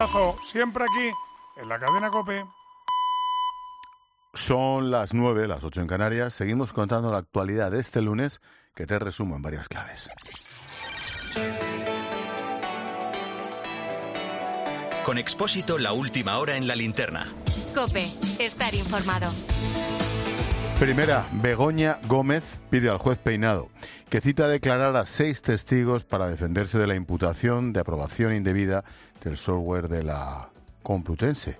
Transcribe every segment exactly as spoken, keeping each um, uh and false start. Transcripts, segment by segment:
Siempre aquí, en la cadena COPE. Son las nueve, las ocho en Canarias. Seguimos contando la actualidad de este lunes, que te resumo en varias claves. Con Expósito, la última hora en la linterna. COPE, estar informado. Primera, Begoña Gómez pide al juez Peinado que cita a declarar a seis testigos para defenderse de la imputación de aprobación indebida del software de la Complutense.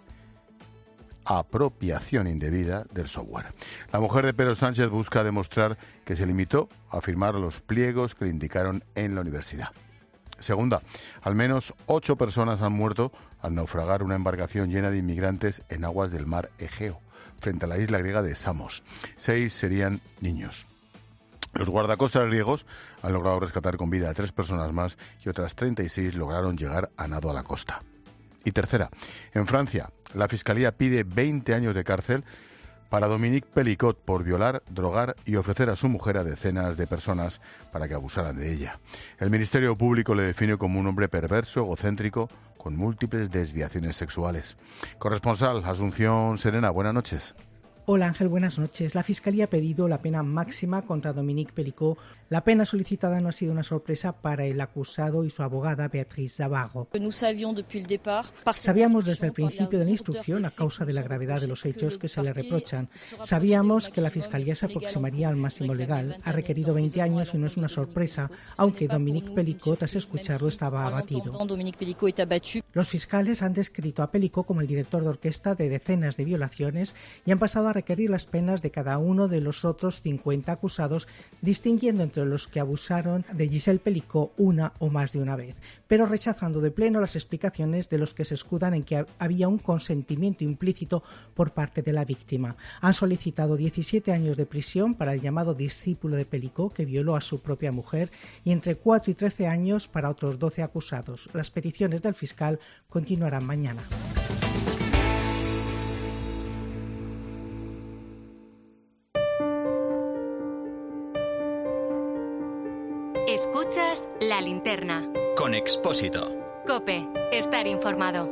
Apropiación indebida del software. La mujer de Pedro Sánchez busca demostrar que se limitó a firmar los pliegos que le indicaron en la universidad. Segunda, al menos ocho personas han muerto al naufragar una embarcación llena de inmigrantes en aguas del mar Egeo, frente a la isla griega de Samos. Seis serían niños. Los guardacostas griegos han logrado rescatar con vida a tres personas más y otras treinta y seis lograron llegar a nado a la costa. Y tercera, en Francia, la Fiscalía pide veinte años de cárcel para Dominique Pelicot por violar, drogar y ofrecer a su mujer a decenas de personas para que abusaran de ella. El Ministerio Público le define como un hombre perverso, egocéntrico, con múltiples desviaciones sexuales. Corresponsal Asunción Serena, buenas noches. Hola Ángel, buenas noches. La Fiscalía ha pedido la pena máxima contra Dominique Pelicot. La pena solicitada no ha sido una sorpresa para el acusado y su abogada Beatriz Zavarro. Sabíamos desde el principio de la instrucción, a causa de la gravedad de los hechos que se le reprochan. Sabíamos que la Fiscalía se aproximaría al máximo legal. Ha requerido veinte años y no es una sorpresa, aunque Dominique Pelicot, tras escucharlo, estaba abatido. Los fiscales han descrito a Pelicot como el director de orquesta de decenas de violaciones y han pasado a requerir las penas de cada uno de los otros cincuenta acusados, distinguiendo entre los que abusaron de Gisèle Pelicot una o más de una vez, pero rechazando de pleno las explicaciones de los que se escudan en que había un consentimiento implícito por parte de la víctima. Han solicitado diecisiete años de prisión para el llamado discípulo de Pelicot, que violó a su propia mujer, y entre cuatro y trece años para otros doce acusados. Las peticiones del fiscal continuarán mañana. Escuchas La Linterna. Con Expósito. COPE, estar informado.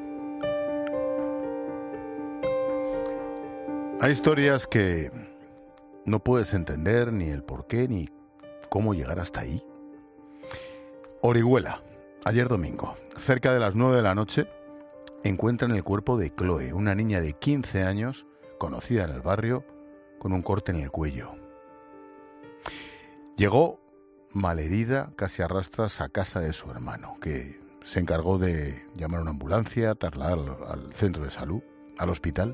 Hay historias que no puedes entender ni el porqué ni cómo llegar hasta ahí. Orihuela, ayer domingo, cerca de las nueve de la noche, encuentran el cuerpo de Chloe, una niña de quince años, conocida en el barrio, con un corte en el cuello. Llegó malherida, casi a rastras, a casa de su hermano, que se encargó de llamar a una ambulancia, trasladarla al centro de salud, al hospital.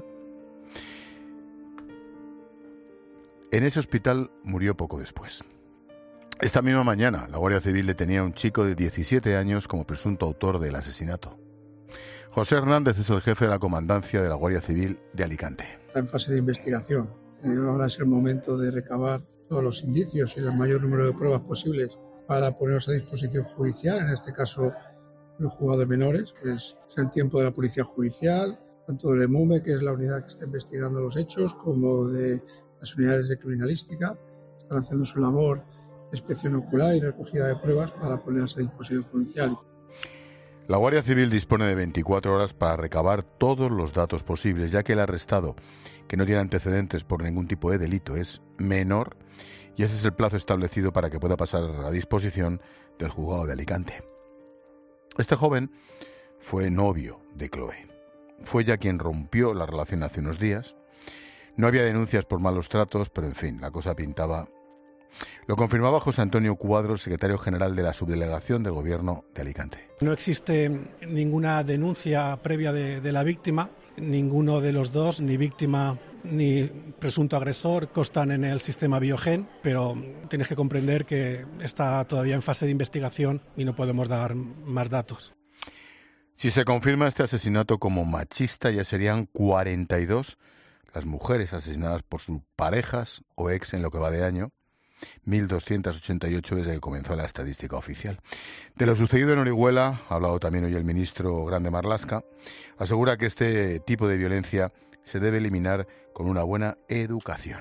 En ese hospital murió poco después. Esta misma mañana, la Guardia Civil detenía a un chico de diecisiete años como presunto autor del asesinato. José Hernández es el jefe de la comandancia de la Guardia Civil de Alicante. Está en fase de investigación. Ahora es el momento de recabar todos los indicios y el mayor número de pruebas posibles para ponerlos a disposición judicial, en este caso los juzgados de menores, que es el tiempo de la policía judicial, tanto del EMUME, que es la unidad que está investigando los hechos, como de las unidades de criminalística. Están haciendo su labor de inspección ocular y recogida de pruebas para ponerlas a disposición judicial. La Guardia Civil dispone de veinticuatro horas para recabar todos los datos posibles, ya que el arrestado, que no tiene antecedentes por ningún tipo de delito, es menor, y ese es el plazo establecido para que pueda pasar a disposición del juzgado de Alicante. Este joven fue novio de Chloe. Fue ella quien rompió la relación hace unos días. No había denuncias por malos tratos, pero en fin, la cosa pintaba. Lo confirmaba José Antonio Cuadros, secretario general de la subdelegación del Gobierno de Alicante. No existe ninguna denuncia previa de, de la víctima. Ninguno de los dos, ni víctima ni presunto agresor, constan en el sistema Biogen, pero tienes que comprender que está todavía en fase de investigación y no podemos dar más datos. Si se confirma este asesinato como machista, ya serían cuarenta y dos las mujeres asesinadas por sus parejas o ex en lo que va de año, mil doscientas ochenta y ocho desde que comenzó la estadística oficial. De lo sucedido en Orihuela, ha hablado también hoy el ministro Grande Marlaska, asegura que este tipo de violencia se debe eliminar con una buena educación.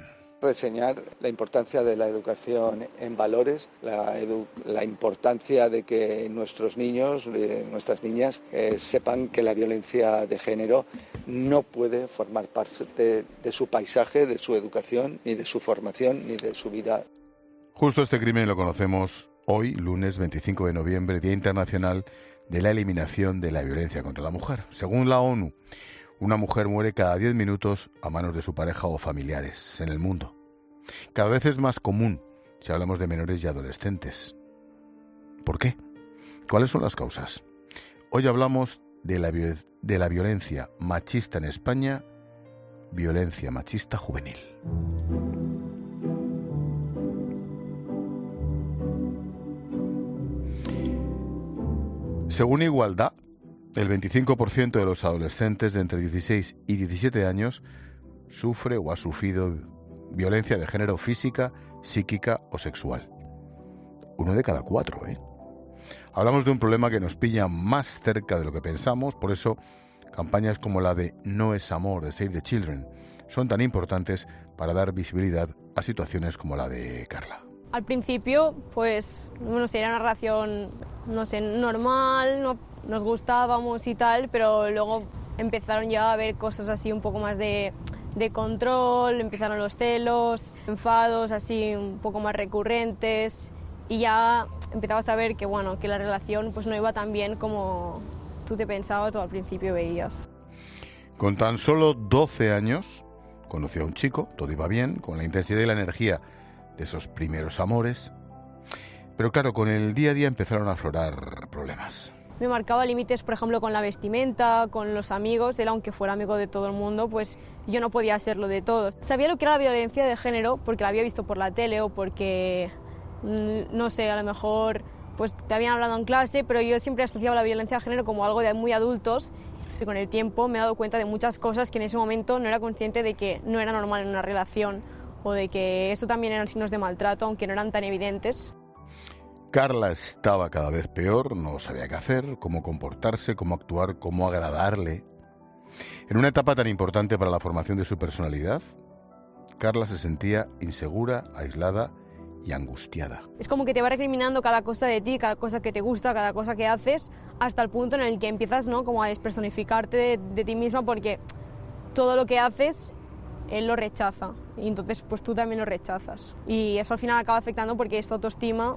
reseñar la importancia de la educación en valores, la, edu- la importancia de que nuestros niños, eh, nuestras niñas, eh, sepan que la violencia de género no puede formar parte de, de su paisaje, de su educación, ni de su formación, ni de su vida. Justo este crimen lo conocemos hoy, lunes veinticinco de noviembre, Día Internacional de la Eliminación de la Violencia contra la Mujer. Según la ONU, una mujer muere cada diez minutos a manos de su pareja o familiares en el mundo. Cada vez es más común si hablamos de menores y adolescentes. ¿Por qué? ¿Cuáles son las causas? Hoy hablamos de la, de la violencia machista en España, violencia machista juvenil. Según Igualdad, el veinticinco por ciento de los adolescentes de entre dieciséis y diecisiete años sufre o ha sufrido violencia de género física, psíquica o sexual. Uno de cada cuatro, ¿eh? Hablamos de un problema que nos pilla más cerca de lo que pensamos, por eso campañas como la de No es amor de Save the Children son tan importantes para dar visibilidad a situaciones como la de Carla. Al principio, pues, no sé, era una relación, no sé, normal, no, nos gustábamos y tal, pero luego empezaron ya a haber cosas así un poco más de, de control, empezaron los celos, enfados así un poco más recurrentes y ya empezabas a ver que, bueno, que la relación pues no iba tan bien como tú te pensabas o al principio veías. Con tan solo doce años, conoció a un chico, todo iba bien, con la intensidad y la energía de esos primeros amores, pero claro, con el día a día empezaron a aflorar problemas. Me marcaba límites, por ejemplo, con la vestimenta, con los amigos. Él, aunque fuera amigo de todo el mundo, pues yo no podía serlo de todos. Sabía lo que era la violencia de género porque la había visto por la tele o porque, no sé, a lo mejor pues te habían hablado en clase, pero yo siempre asociaba la violencia de género como algo de muy adultos. Y con el tiempo me he dado cuenta de muchas cosas que en ese momento no era consciente de que no era normal en una relación o de que eso también eran signos de maltrato, aunque no eran tan evidentes. Carla estaba cada vez peor, no sabía qué hacer, cómo comportarse, cómo actuar, cómo agradarle. En una etapa tan importante para la formación de su personalidad, Carla se sentía insegura, aislada y angustiada. Es como que te va recriminando cada cosa de ti, cada cosa que te gusta, cada cosa que haces, hasta el punto en el que empiezas, ¿no?, como a despersonificarte de, de ti misma porque todo lo que haces él lo rechaza y entonces pues tú también lo rechazas y eso al final acaba afectando porque es tu autoestima.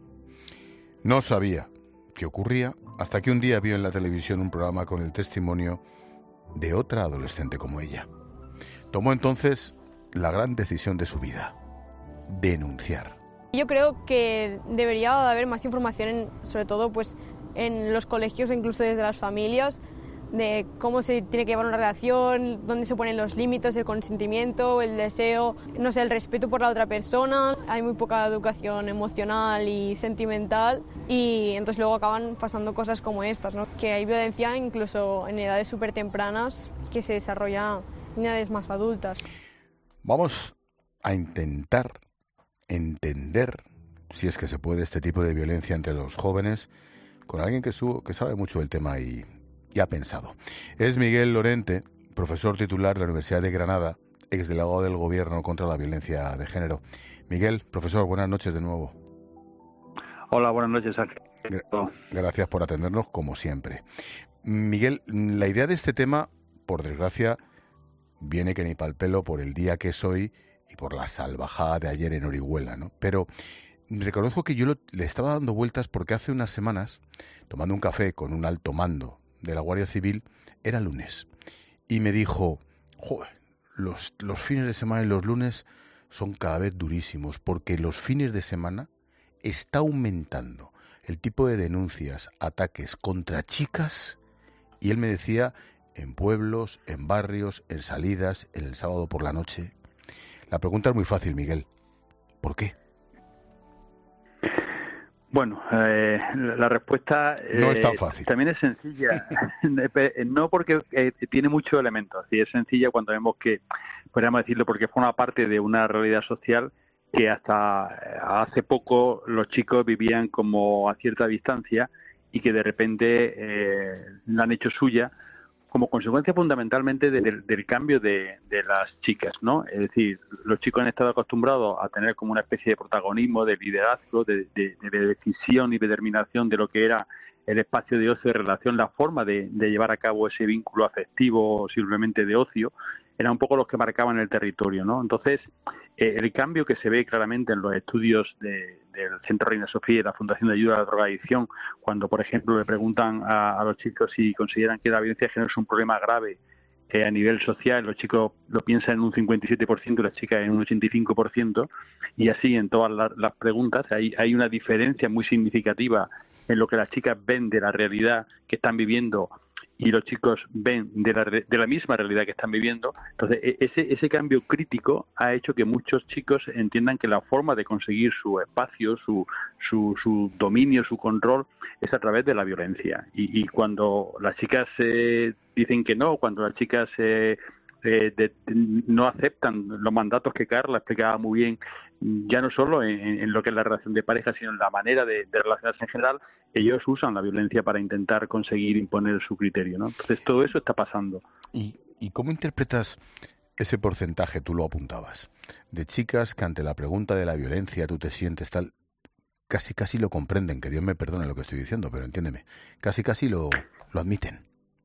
No sabía qué ocurría hasta que un día vio en la televisión un programa con el testimonio de otra adolescente como ella. Tomó entonces la gran decisión de su vida: denunciar. Yo creo que debería haber más información, en, sobre todo pues en los colegios o incluso desde las familias, de cómo se tiene que llevar una relación, dónde se ponen los límites, el consentimiento, el deseo, no sé, el respeto por la otra persona. Hay muy poca educación emocional y sentimental y entonces luego acaban pasando cosas como estas, ¿no? Que hay violencia incluso en edades súper tempranas que se desarrolla en edades más adultas. Vamos a intentar entender, si es que se puede, este tipo de violencia entre los jóvenes con alguien que, su, que sabe mucho del tema y y ha pensado. Es Miguel Lorente, profesor titular de la Universidad de Granada, exdelegado del Gobierno contra la violencia de género. Miguel, profesor, buenas noches de nuevo. Hola, buenas noches, Ángel. Gracias por atendernos, como siempre. Miguel, la idea de este tema, por desgracia, viene que ni pa'l pelo por el día que es hoy y por la salvajada de ayer en Orihuela, ¿no? Pero reconozco que yo lo, le estaba dando vueltas porque hace unas semanas, tomando un café con un alto mando de la Guardia Civil, era lunes, y me dijo: joder, los, los fines de semana y los lunes son cada vez durísimos, porque los fines de semana está aumentando el tipo de denuncias, ataques contra chicas, y él me decía, en pueblos, en barrios, en salidas, en el sábado por la noche. La pregunta es muy fácil, Miguel: ¿por qué? Bueno, eh, la respuesta eh, no es tan fácil. También es sencilla, no porque eh, tiene muchos elementos, sí, es sencilla cuando vemos que, podríamos decirlo, porque forma parte de una realidad social que hasta hace poco los chicos vivían como a cierta distancia y que de repente eh, la han hecho suya como consecuencia fundamentalmente de, de, del cambio de, de las chicas, ¿no? Es decir, los chicos han estado acostumbrados a tener como una especie de protagonismo, de liderazgo, de, de, de decisión y determinación de lo que era el espacio de ocio de relación, la forma de, de llevar a cabo ese vínculo afectivo o simplemente de ocio, eran un poco los que marcaban el territorio, ¿no? Entonces, eh, el cambio que se ve claramente en los estudios de, del Centro Reina Sofía y la Fundación de Ayuda a la Drogadicción, cuando, por ejemplo, le preguntan a, a los chicos si consideran que la violencia de género es un problema grave eh, a nivel social, los chicos lo piensan en un cincuenta y siete por ciento y las chicas en un ochenta y cinco por ciento, y así en todas las, las preguntas hay, hay una diferencia muy significativa en lo que las chicas ven de la realidad que están viviendo y los chicos ven de la, de la misma realidad que están viviendo. Entonces, ese, ese cambio crítico ha hecho que muchos chicos entiendan que la forma de conseguir su espacio, su, su, su dominio, su control, es a través de la violencia. Y, y cuando las chicas eh, dicen que no, cuando las chicas eh, eh, de, no aceptan los mandatos que Carla explicaba muy bien, ya no solo en, en lo que es la relación de pareja, sino en la manera de, de relacionarse en general, ellos usan la violencia para intentar conseguir imponer su criterio, ¿no? Entonces todo eso está pasando. ¿Y, y cómo interpretas ese porcentaje, tú lo apuntabas, de chicas que ante la pregunta de la violencia tú te sientes tal, casi casi lo comprenden, que Dios me perdone lo que estoy diciendo, pero entiéndeme, casi casi lo, lo admiten?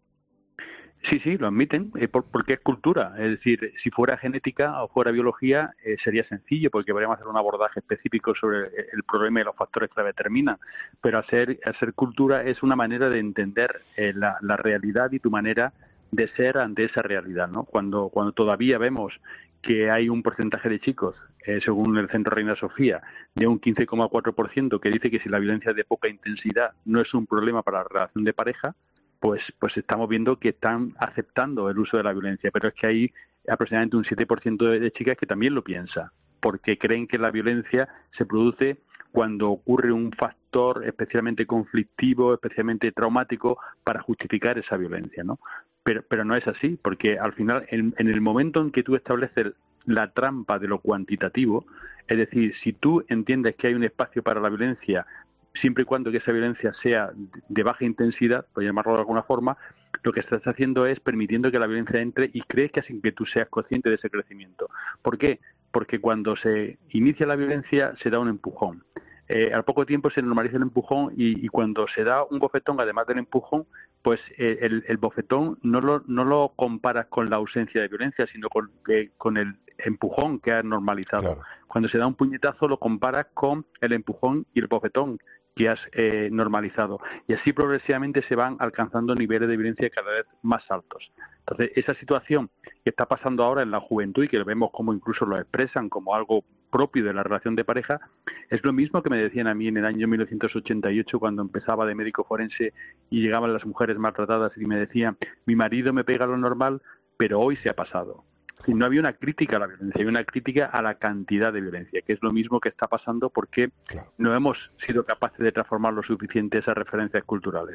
Sí, sí, lo admiten, eh, por, porque es cultura. Es decir, si fuera genética o fuera biología, eh, sería sencillo, porque podríamos hacer un abordaje específico sobre el, el problema y los factores que la determinan. Pero hacer, hacer cultura es una manera de entender eh, la, la realidad y tu manera de ser ante esa realidad, ¿no? Cuando, cuando todavía vemos que hay un porcentaje de chicos, eh, según el Centro Reina Sofía, de un quince coma cuatro por ciento que dice que si la violencia es de poca intensidad no es un problema para la relación de pareja, pues pues estamos viendo que están aceptando el uso de la violencia, pero es que hay aproximadamente un siete por ciento de, de chicas que también lo piensa, porque creen que la violencia se produce cuando ocurre un factor especialmente conflictivo, especialmente traumático para justificar esa violencia, ¿no? Pero pero no es así, porque al final, en, en el momento en que tú estableces la trampa de lo cuantitativo, es decir, si tú entiendes que hay un espacio para la violencia, siempre y cuando que esa violencia sea de baja intensidad, por llamarlo de alguna forma, lo que estás haciendo es permitiendo que la violencia entre y crees que sin que tú seas consciente de ese crecimiento. ¿Por qué? Porque cuando se inicia la violencia se da un empujón. Eh, al poco tiempo se normaliza el empujón y, y cuando se da un bofetón, además del empujón, pues eh, el, el bofetón no lo, no lo comparas con la ausencia de violencia, sino con, eh, con el empujón que has normalizado. Claro. Cuando se da un puñetazo lo comparas con el empujón y el bofetón que has eh, normalizado. Y así progresivamente se van alcanzando niveles de violencia cada vez más altos. Entonces, esa situación que está pasando ahora en la juventud y que vemos como incluso lo expresan como algo propio de la relación de pareja, es lo mismo que me decían a mí en el año mil novecientos ochenta y ocho cuando empezaba de médico forense y llegaban las mujeres maltratadas y me decían, mi marido me pega lo normal, pero hoy se ha pasado. Y no había una crítica a la violencia, había una crítica a la cantidad de violencia, que es lo mismo que está pasando porque claro. no hemos sido capaces de transformar lo suficiente esas referencias culturales.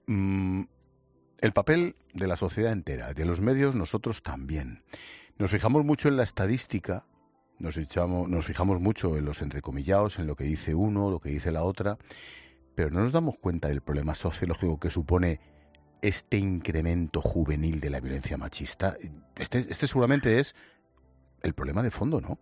Mm, el papel de la sociedad entera, de los medios, nosotros también. Nos fijamos mucho en la estadística, nos, echamos, nos fijamos mucho en los entrecomillados, en lo que dice uno, lo que dice la otra, pero no nos damos cuenta del problema sociológico que supone este incremento juvenil de la violencia machista. Este, este seguramente es el problema de fondo, ¿no?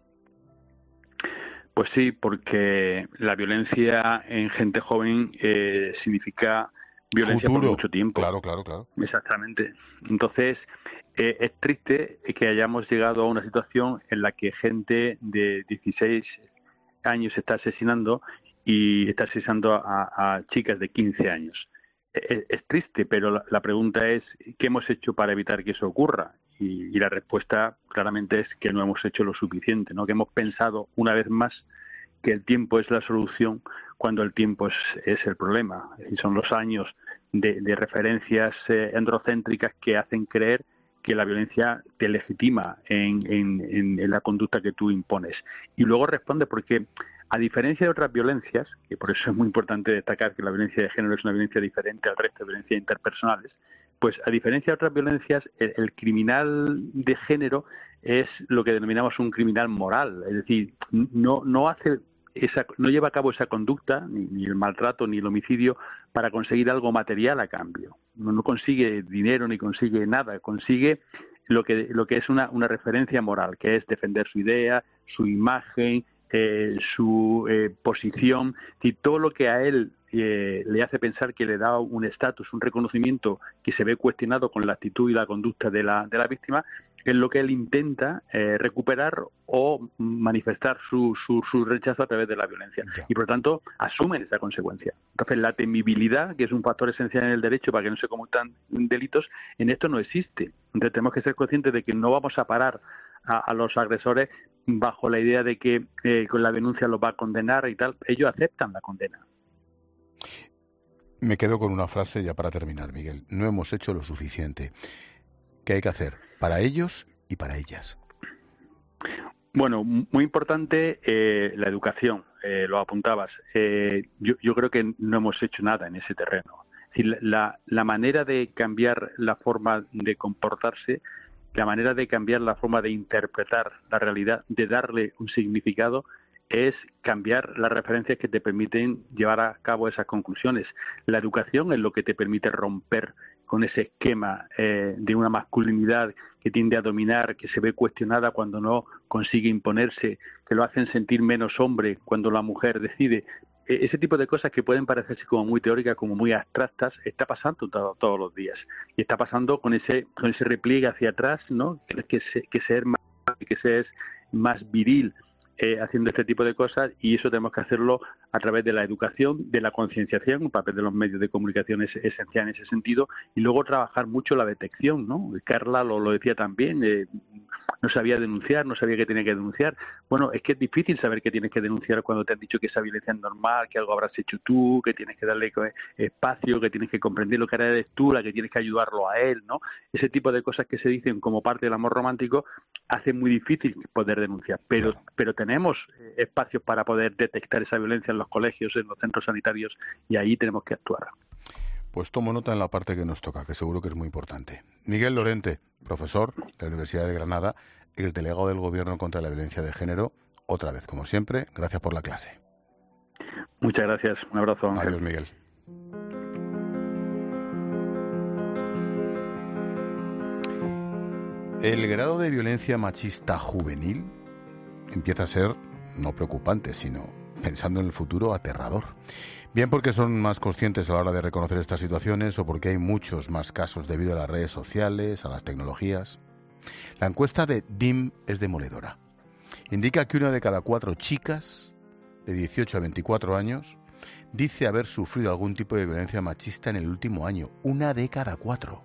Pues sí, porque la violencia en gente joven eh, significa violencia Futuro. por mucho tiempo. Claro, claro, claro. Exactamente. Entonces, eh, es triste que hayamos llegado a una situación en la que gente de dieciséis años se está asesinando y está asesinando a, a chicas de quince años. Es, es triste, pero la, la pregunta es ¿qué hemos hecho para evitar que eso ocurra? Y, y la respuesta claramente es que no hemos hecho lo suficiente, ¿no? Que hemos pensado una vez más que el tiempo es la solución cuando el tiempo es, es el problema. Y son los años de, de referencias eh, androcéntricas que hacen creer que la violencia te legitima en, en, en, en la conducta que tú impones. Y luego responde porque, a diferencia de otras violencias, que por eso es muy importante destacar que la violencia de género es una violencia diferente al resto de violencias interpersonales, pues a diferencia de otras violencias, el, el criminal de género es lo que denominamos un criminal moral, es decir, no, no hace esa, no lleva a cabo esa conducta, ni, ni el maltrato, ni el homicidio, para conseguir algo material a cambio. no, no consigue dinero ni consigue nada, consigue lo que lo que es una, una referencia moral, que es defender su idea, su imagen, eh, su eh, posición, y todo lo que a él eh, le hace pensar que le da un estatus, un reconocimiento que se ve cuestionado con la actitud y la conducta de la, de la víctima, es lo que él intenta eh, recuperar o manifestar su, su, su rechazo a través de la violencia. Y por lo tanto asumen esa consecuencia. Entonces la temibilidad, que es un factor esencial en el derecho para que no se cometan delitos, en esto no existe. Entonces tenemos que ser conscientes de que no vamos a parar a, a los agresores bajo la idea de que eh, con la denuncia los va a condenar y tal. Ellos aceptan la condena. Me quedo con una frase ya para terminar, Miguel. No hemos hecho lo suficiente. ¿Qué hay que hacer para ellos y para ellas? Bueno, muy importante eh, la educación, eh, lo apuntabas. Eh, yo, yo creo que no hemos hecho nada en ese terreno. Es decir, la, la manera de cambiar la forma de comportarse, la manera de cambiar la forma de interpretar la realidad, de darle un significado, es cambiar las referencias que te permiten llevar a cabo esas conclusiones. La educación es lo que te permite romper con ese esquema eh, de una masculinidad que tiende a dominar, que se ve cuestionada cuando no consigue imponerse, que lo hacen sentir menos hombre cuando la mujer decide. E- ese tipo de cosas que pueden parecerse como muy teóricas, como muy abstractas, está pasando todo, todos los días. Y está pasando con ese con ese repliegue hacia atrás, ¿no? Que, que, se, que ser más, que ser más viril, Eh, haciendo este tipo de cosas, y eso tenemos que hacerlo a través de la educación, de la concienciación. Un papel de los medios de comunicación es esencial en ese sentido, y luego trabajar mucho la detección, ¿no? Carla lo, lo decía también, eh, no sabía denunciar, no sabía que tenía que denunciar. Bueno, es que es difícil saber que tienes que denunciar cuando te han dicho que esa violencia es normal, que algo habrás hecho tú, que tienes que darle espacio, que tienes que comprender lo que ahora eres tú, la que tienes que ayudarlo a él, ¿no? Ese tipo de cosas que se dicen como parte del amor romántico hace muy difícil poder denunciar, pero pero tenemos espacios para poder detectar esa violencia en los colegios, en los centros sanitarios, y ahí tenemos que actuar. Pues tomo nota en la parte que nos toca, que seguro que es muy importante. Miguel Lorente, profesor de la Universidad de Granada, exdelegado del Gobierno contra la Violencia de Género, otra vez, como siempre, gracias por la clase. Muchas gracias, un abrazo, Ángel. Adiós, Miguel. El grado de violencia machista juvenil empieza a ser no preocupante, sino, pensando en el futuro, aterrador. Bien porque son más conscientes a la hora de reconocer estas situaciones, o porque hay muchos más casos debido a las redes sociales, a las tecnologías. La encuesta de D I M es demoledora. Indica que una de cada cuatro chicas de dieciocho a veinticuatro años dice haber sufrido algún tipo de violencia machista en el último año. Una de cada cuatro.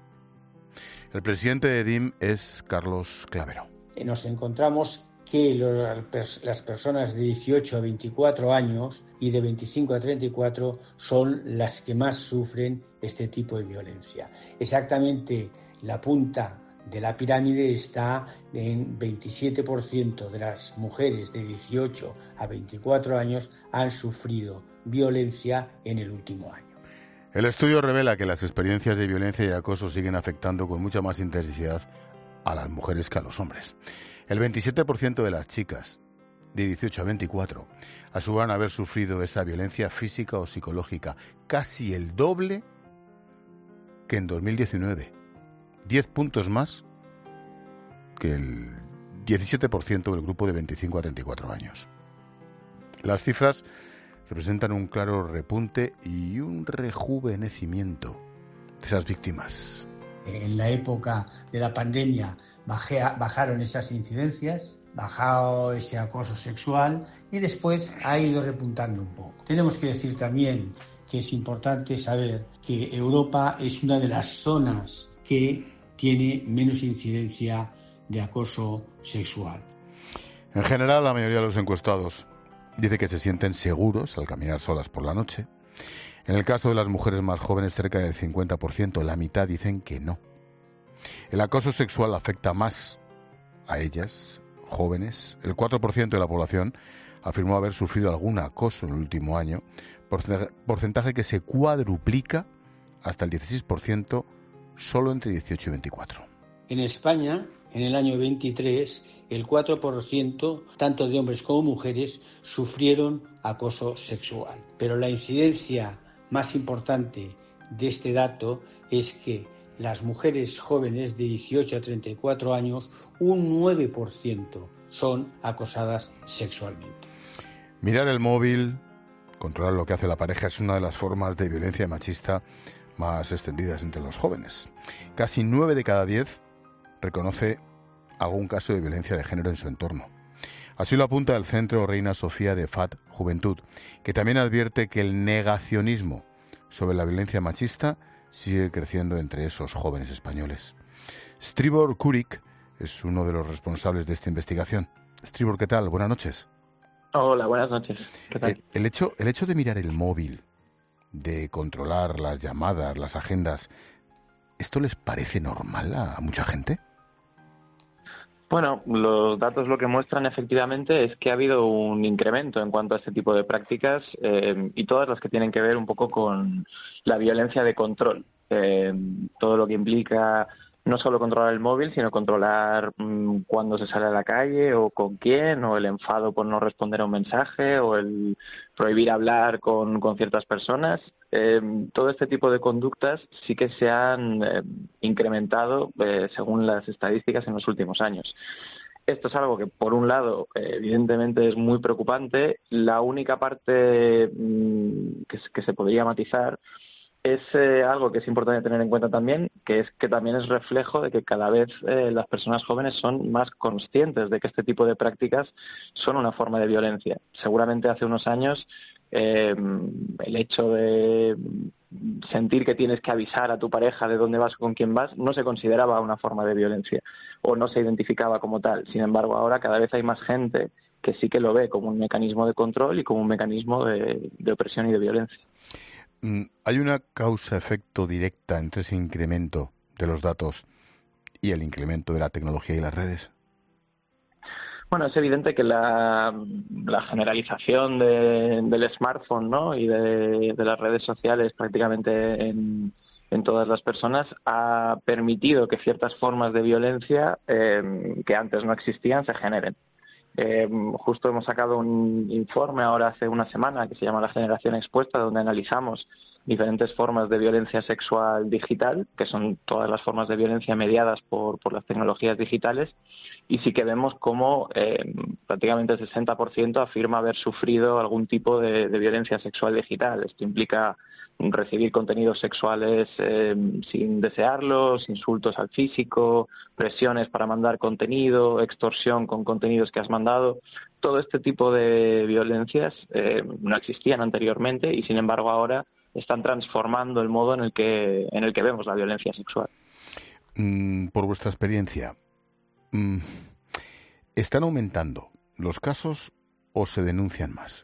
El presidente de D I M es Carlos Clavero. Nos encontramos que las personas de dieciocho a veinticuatro años y de veinticinco a treinta y cuatro son las que más sufren este tipo de violencia. Exactamente la punta de la pirámide está en veintisiete por ciento de las mujeres de dieciocho a veinticuatro años han sufrido violencia en el último año. El estudio revela que las experiencias de violencia y acoso siguen afectando con mucha más intensidad a las mujeres que a los hombres. El veintisiete por ciento de las chicas de dieciocho a veinticuatro aseguran haber sufrido esa violencia física o psicológica, casi el doble que en dos mil diecinueve. diez puntos más que el diecisiete por ciento del grupo de veinticinco a treinta y cuatro años. Las cifras representan un claro repunte y un rejuvenecimiento de esas víctimas. En la época de la pandemia bajé, bajaron esas incidencias, bajado ese acoso sexual y después ha ido repuntando un poco. Tenemos que decir también que es importante saber que Europa es una de las zonas que tiene menos incidencia de acoso sexual. En general, la mayoría de los encuestados dice que se sienten seguros al caminar solas por la noche. En el caso de las mujeres más jóvenes, cerca del cincuenta por ciento, la mitad dicen que no. El acoso sexual afecta más a ellas, jóvenes. El cuatro por ciento de la población afirmó haber sufrido algún acoso en el último año, porcentaje que se cuadruplica hasta el dieciséis por ciento solo entre dieciocho y veinticuatro. En España, en el año veintitrés, el cuatro por ciento, tanto de hombres como mujeres, sufrieron acoso sexual. Pero la incidencia más importante de este dato es que las mujeres jóvenes de dieciocho a treinta y cuatro años, un nueve por ciento son acosadas sexualmente. Mirar el móvil, controlar lo que hace la pareja, es una de las formas de violencia machista más extendidas entre los jóvenes. Casi nueve de cada diez reconoce algún caso de violencia de género en su entorno. Así lo apunta el Centro Reina Sofía de F A T Juventud, que también advierte que el negacionismo sobre la violencia machista sigue creciendo entre esos jóvenes españoles. Stribor Kurik es uno de los responsables de esta investigación. Stribor, ¿qué tal? Buenas noches. Hola, buenas noches. ¿Qué tal? El, el, hecho, el hecho de mirar el móvil, de controlar las llamadas, las agendas, ¿esto les parece normal a mucha gente? Bueno, los datos lo que muestran efectivamente es que ha habido un incremento en cuanto a este tipo de prácticas eh, y todas las que tienen que ver un poco con la violencia de control. Eh, todo lo que implica no solo controlar el móvil, sino controlar mmm, cuándo se sale a la calle o con quién, o el enfado por no responder a un mensaje, o el prohibir hablar con, con ciertas personas. Eh, todo este tipo de conductas sí que se han eh, incrementado eh, según las estadísticas en los últimos años. Esto es algo que, por un lado, eh, evidentemente es muy preocupante. La única parte mmm, que, que se podría matizar es eh, algo que es importante tener en cuenta también, que es que también es reflejo de que cada vez eh, las personas jóvenes son más conscientes de que este tipo de prácticas son una forma de violencia. Seguramente hace unos años eh, el hecho de sentir que tienes que avisar a tu pareja de dónde vas o con quién vas no se consideraba una forma de violencia o no se identificaba como tal. Sin embargo, ahora cada vez hay más gente que sí que lo ve como un mecanismo de control y como un mecanismo de, de opresión y de violencia. ¿Hay una causa-efecto directa entre ese incremento de los datos y el incremento de la tecnología y las redes? Bueno, es evidente que la, la generalización de, del smartphone, ¿no?, y de, de las redes sociales prácticamente en, en todas las personas ha permitido que ciertas formas de violencia eh, que antes no existían se generen. Eh, justo hemos sacado un informe ahora hace una semana que se llama La Generación Expuesta, donde analizamos diferentes formas de violencia sexual digital, que son todas las formas de violencia mediadas por, por las tecnologías digitales, y sí que vemos cómo eh, prácticamente el sesenta por ciento afirma haber sufrido algún tipo de, de violencia sexual digital. Esto implica recibir contenidos sexuales eh, sin desearlos, insultos al físico, presiones para mandar contenido, extorsión con contenidos que has mandado. Todo este tipo de violencias eh, no existían anteriormente y, sin embargo, ahora están transformando el modo en el que en el que vemos la violencia sexual. Mm, por vuestra experiencia, mm, ¿están aumentando los casos o se denuncian más?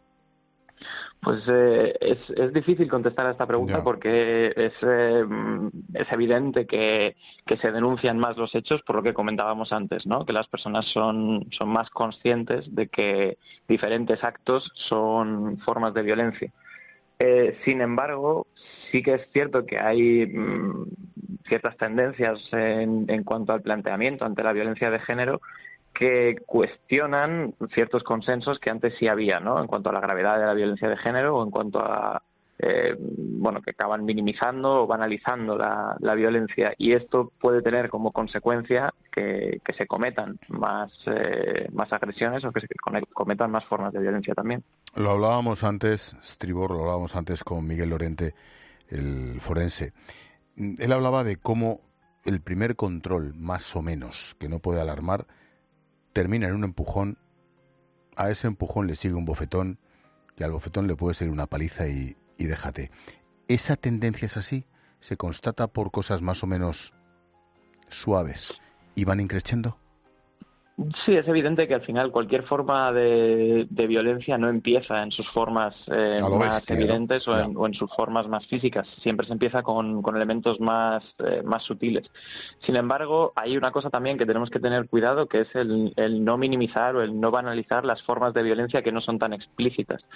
Pues eh, es, es difícil contestar a esta pregunta no. porque es, eh, es evidente que, que se denuncian más los hechos por lo que comentábamos antes, ¿no? Que las personas son, son más conscientes de que diferentes actos son formas de violencia. Eh, sin embargo, sí que es cierto que hay mmm, ciertas tendencias en, en cuanto al planteamiento ante la violencia de género que cuestionan ciertos consensos que antes sí había, ¿no?, en cuanto a la gravedad de la violencia de género o en cuanto a, eh, bueno, que acaban minimizando o banalizando la, la violencia. Y esto puede tener como consecuencia que, que se cometan más, eh, más agresiones o que se cometan más formas de violencia también. Lo hablábamos antes, Stribor, lo hablábamos antes con Miguel Lorente, el forense. Él hablaba de cómo el primer control, más o menos, que no puede alarmar, termina en un empujón, a ese empujón le sigue un bofetón y al bofetón le puede seguir una paliza y, y déjate. ¿Esa tendencia es así? ¿Se constata por cosas más o menos suaves y van increciendo? Sí, es evidente que al final cualquier forma de, de violencia no empieza en sus formas eh, más bestia, evidentes ¿no? o, en, o en sus formas más físicas. Siempre se empieza con, con elementos más, eh, más sutiles. Sin embargo, hay una cosa también que tenemos que tener cuidado, que es el, el no minimizar o el no banalizar las formas de violencia que no son tan explícitas.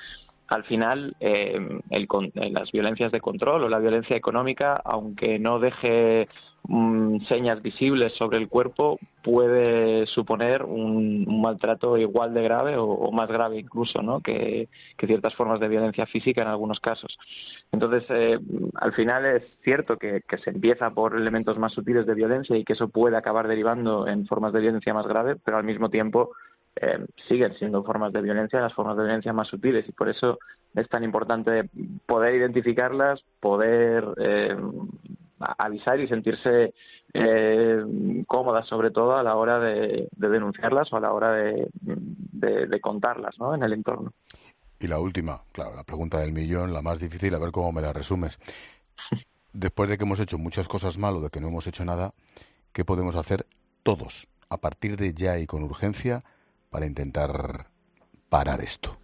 al final eh, el, las violencias de control o la violencia económica, aunque no deje mm, señas visibles sobre el cuerpo, puede suponer un, un maltrato igual de grave o, o más grave incluso, ¿no? que, que ciertas formas de violencia física en algunos casos. Entonces, eh, al final es cierto que, que se empieza por elementos más sutiles de violencia y que eso puede acabar derivando en formas de violencia más grave, pero al mismo tiempo Eh, siguen siendo formas de violencia, las formas de violencia más sutiles, y por eso es tan importante poder identificarlas, poder eh, avisar y sentirse eh, cómodas, sobre todo a la hora de, de denunciarlas o a la hora de, de, de contarlas, ¿no?, en el entorno. Y la última, claro, la pregunta del millón, la más difícil, a ver cómo me la resumes. Después de que hemos hecho muchas cosas mal o de que no hemos hecho nada, ¿qué podemos hacer todos, a partir de ya y con urgencia, para intentar parar esto?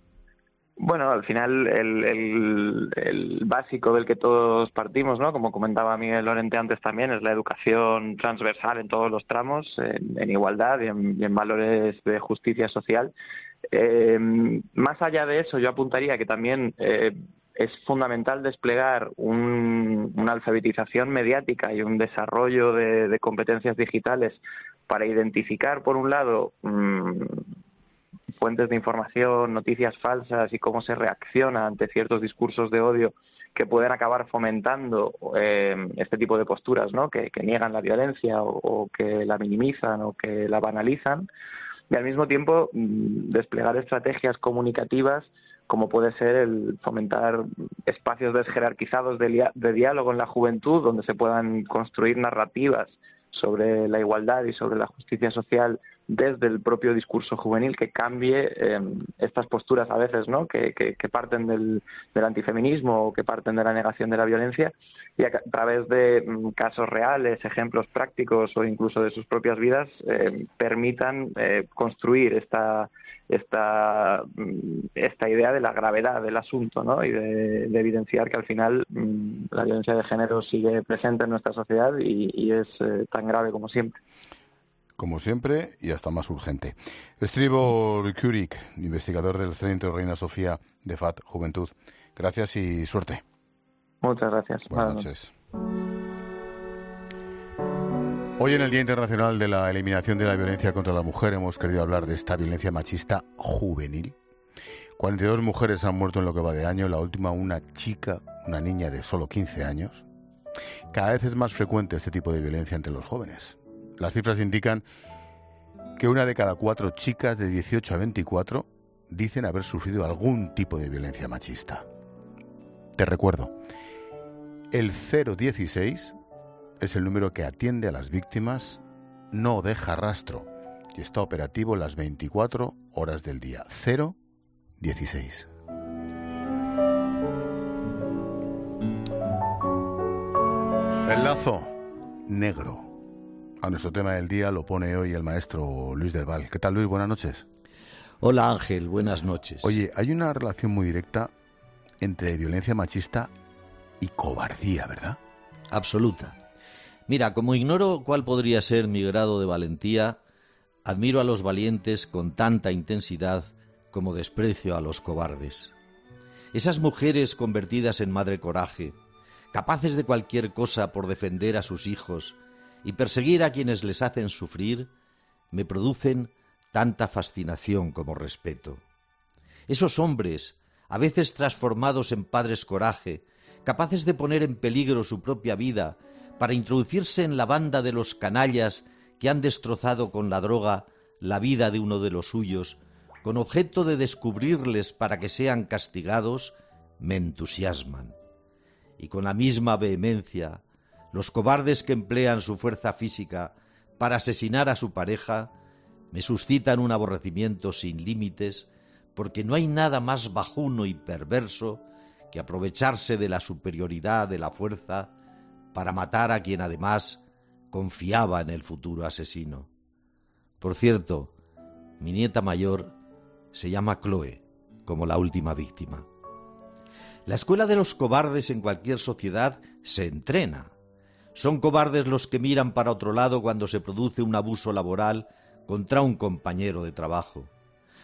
Bueno, al final el, el, el básico del que todos partimos, ¿no?, como comentaba Miguel Lorente antes también, es la educación transversal en todos los tramos, en, en igualdad y en, y en valores de justicia social. Eh, más allá de eso, yo apuntaría que también eh, es fundamental desplegar un, una alfabetización mediática y un desarrollo de, de competencias digitales para identificar, por un lado, mmm, fuentes de información, noticias falsas y cómo se reacciona ante ciertos discursos de odio que pueden acabar fomentando eh, este tipo de posturas, ¿no?, que, que niegan la violencia o, o que la minimizan o que la banalizan, y al mismo tiempo mmm, desplegar estrategias comunicativas como puede ser el fomentar espacios desjerarquizados de, de diálogo en la juventud, donde se puedan construir narrativas sobre la igualdad y sobre la justicia social desde el propio discurso juvenil, que cambie eh, estas posturas a veces, ¿no?, que, que, que parten del, del antifeminismo o que parten de la negación de la violencia, y a, a través de mm, casos reales, ejemplos prácticos o incluso de sus propias vidas, eh, permitan eh, construir esta esta esta idea de la gravedad del asunto, ¿no?, y de, de evidenciar que al final mmm, la violencia de género sigue presente en nuestra sociedad y, y es eh, tan grave como siempre. Como siempre, y hasta más urgente. Estribo Curik, investigador del Centro Reina Sofía de F A T Juventud. Gracias y suerte. Muchas gracias. Buenas noches. Hoy, en el Día Internacional de la Eliminación de la Violencia contra la Mujer, hemos querido hablar de esta violencia machista juvenil. cuarenta y dos mujeres han muerto en lo que va de año, la última una chica, una niña de solo quince años. Cada vez es más frecuente este tipo de violencia entre los jóvenes. Las cifras indican que una de cada cuatro chicas de dieciocho a veinticuatro dicen haber sufrido algún tipo de violencia machista. Te recuerdo, el cero dieciséis es el número que atiende a las víctimas, no deja rastro y está operativo las veinticuatro horas del día. cero dieciséis. El lazo negro. A nuestro tema del día lo pone hoy el maestro Luis del Val. ¿Qué tal, Luis? Buenas noches. Hola, Ángel. Buenas noches. Oye, hay una relación muy directa entre violencia machista y cobardía, ¿verdad? Absoluta. Mira, como ignoro cuál podría ser mi grado de valentía, admiro a los valientes con tanta intensidad como desprecio a los cobardes. Esas mujeres convertidas en madre coraje, capaces de cualquier cosa por defender a sus hijos y perseguir a quienes les hacen sufrir, me producen tanta fascinación como respeto. Esos hombres, a veces transformados en padres coraje, capaces de poner en peligro su propia vida para introducirse en la banda de los canallas que han destrozado con la droga la vida de uno de los suyos, con objeto de descubrirles para que sean castigados, me entusiasman. Y con la misma vehemencia, los cobardes que emplean su fuerza física para asesinar a su pareja me suscitan un aborrecimiento sin límites, porque no hay nada más bajuno y perverso que aprovecharse de la superioridad de la fuerza para matar a quien además confiaba en el futuro asesino. Por cierto, mi nieta mayor se llama Chloe, como la última víctima. La escuela de los cobardes en cualquier sociedad se entrena. Son cobardes los que miran para otro lado cuando se produce un abuso laboral contra un compañero de trabajo.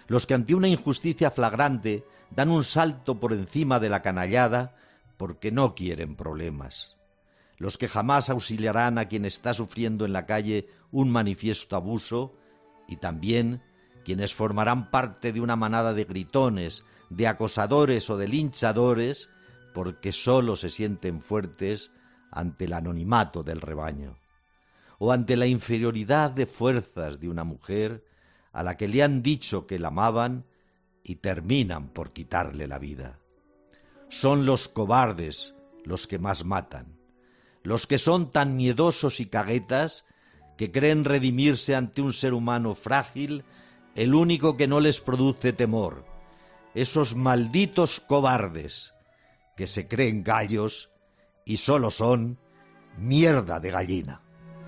los que ante una injusticia flagrante dan un salto por encima de la canallada porque no quieren problemas, los que jamás auxiliarán a quien está sufriendo en la calle un manifiesto abuso, y también quienes formarán parte de una manada de gritones, de acosadores o de linchadores, porque solo se sienten fuertes ante el anonimato del rebaño, o ante la inferioridad de fuerzas de una mujer a la que le han dicho que la amaban y terminan por quitarle la vida. Son los cobardes los que más matan, los que son tan miedosos y caguetas que creen redimirse ante un ser humano frágil, el único que no les produce temor, esos malditos cobardes que se creen gallos y solo son mierda de gallina.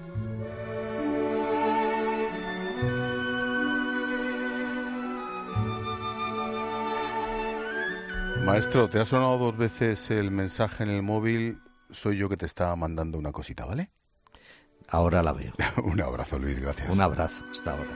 Maestro, te ha sonado dos veces el mensaje en el móvil. Soy yo que te estaba mandando una cosita, ¿vale? Ahora la veo. Un abrazo, Luis, gracias. Un abrazo, hasta ahora.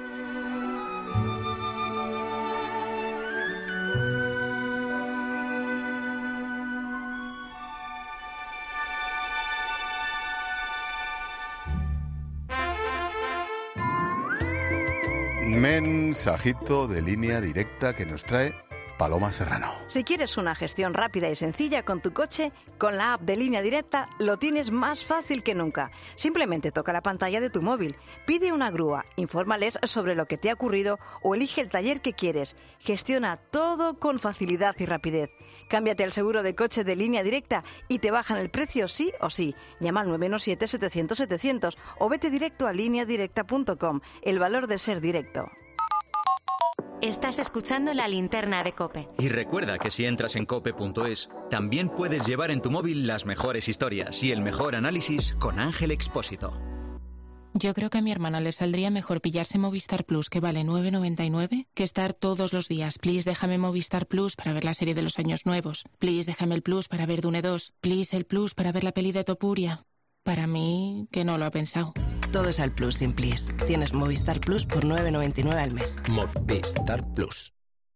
Mensajito de línea directa que nos trae Paloma Serrano. Si quieres una gestión rápida y sencilla con tu coche, con la app de Línea Directa lo tienes más fácil que nunca. Simplemente toca la pantalla de tu móvil, pide una grúa, infórmales sobre lo que te ha ocurrido o elige el taller que quieres. Gestiona todo con facilidad y rapidez. Cámbiate al seguro de coche de Línea Directa y te bajan el precio sí o sí. Llama al nueve uno siete, setecientos, setecientos o vete directo a línea directa punto com. El valor de ser directo. Estás escuchando La Linterna de COPE. Y recuerda que si entras en cope punto es, también puedes llevar en tu móvil las mejores historias y el mejor análisis con Ángel Expósito. Yo creo que a mi hermana le saldría mejor pillarse Movistar Plus, que vale nueve noventa y nueve, que estar todos los días. Please, déjame Movistar Plus para ver la serie de los años nuevos. Please, déjame el Plus para ver Dune dos. Please, el Plus para ver la peli de Topuria. Para mí, que no lo ha pensado. Todo es al Plus sin Please. Tienes Movistar Plus por nueve noventa y nueve al mes. Movistar Plus.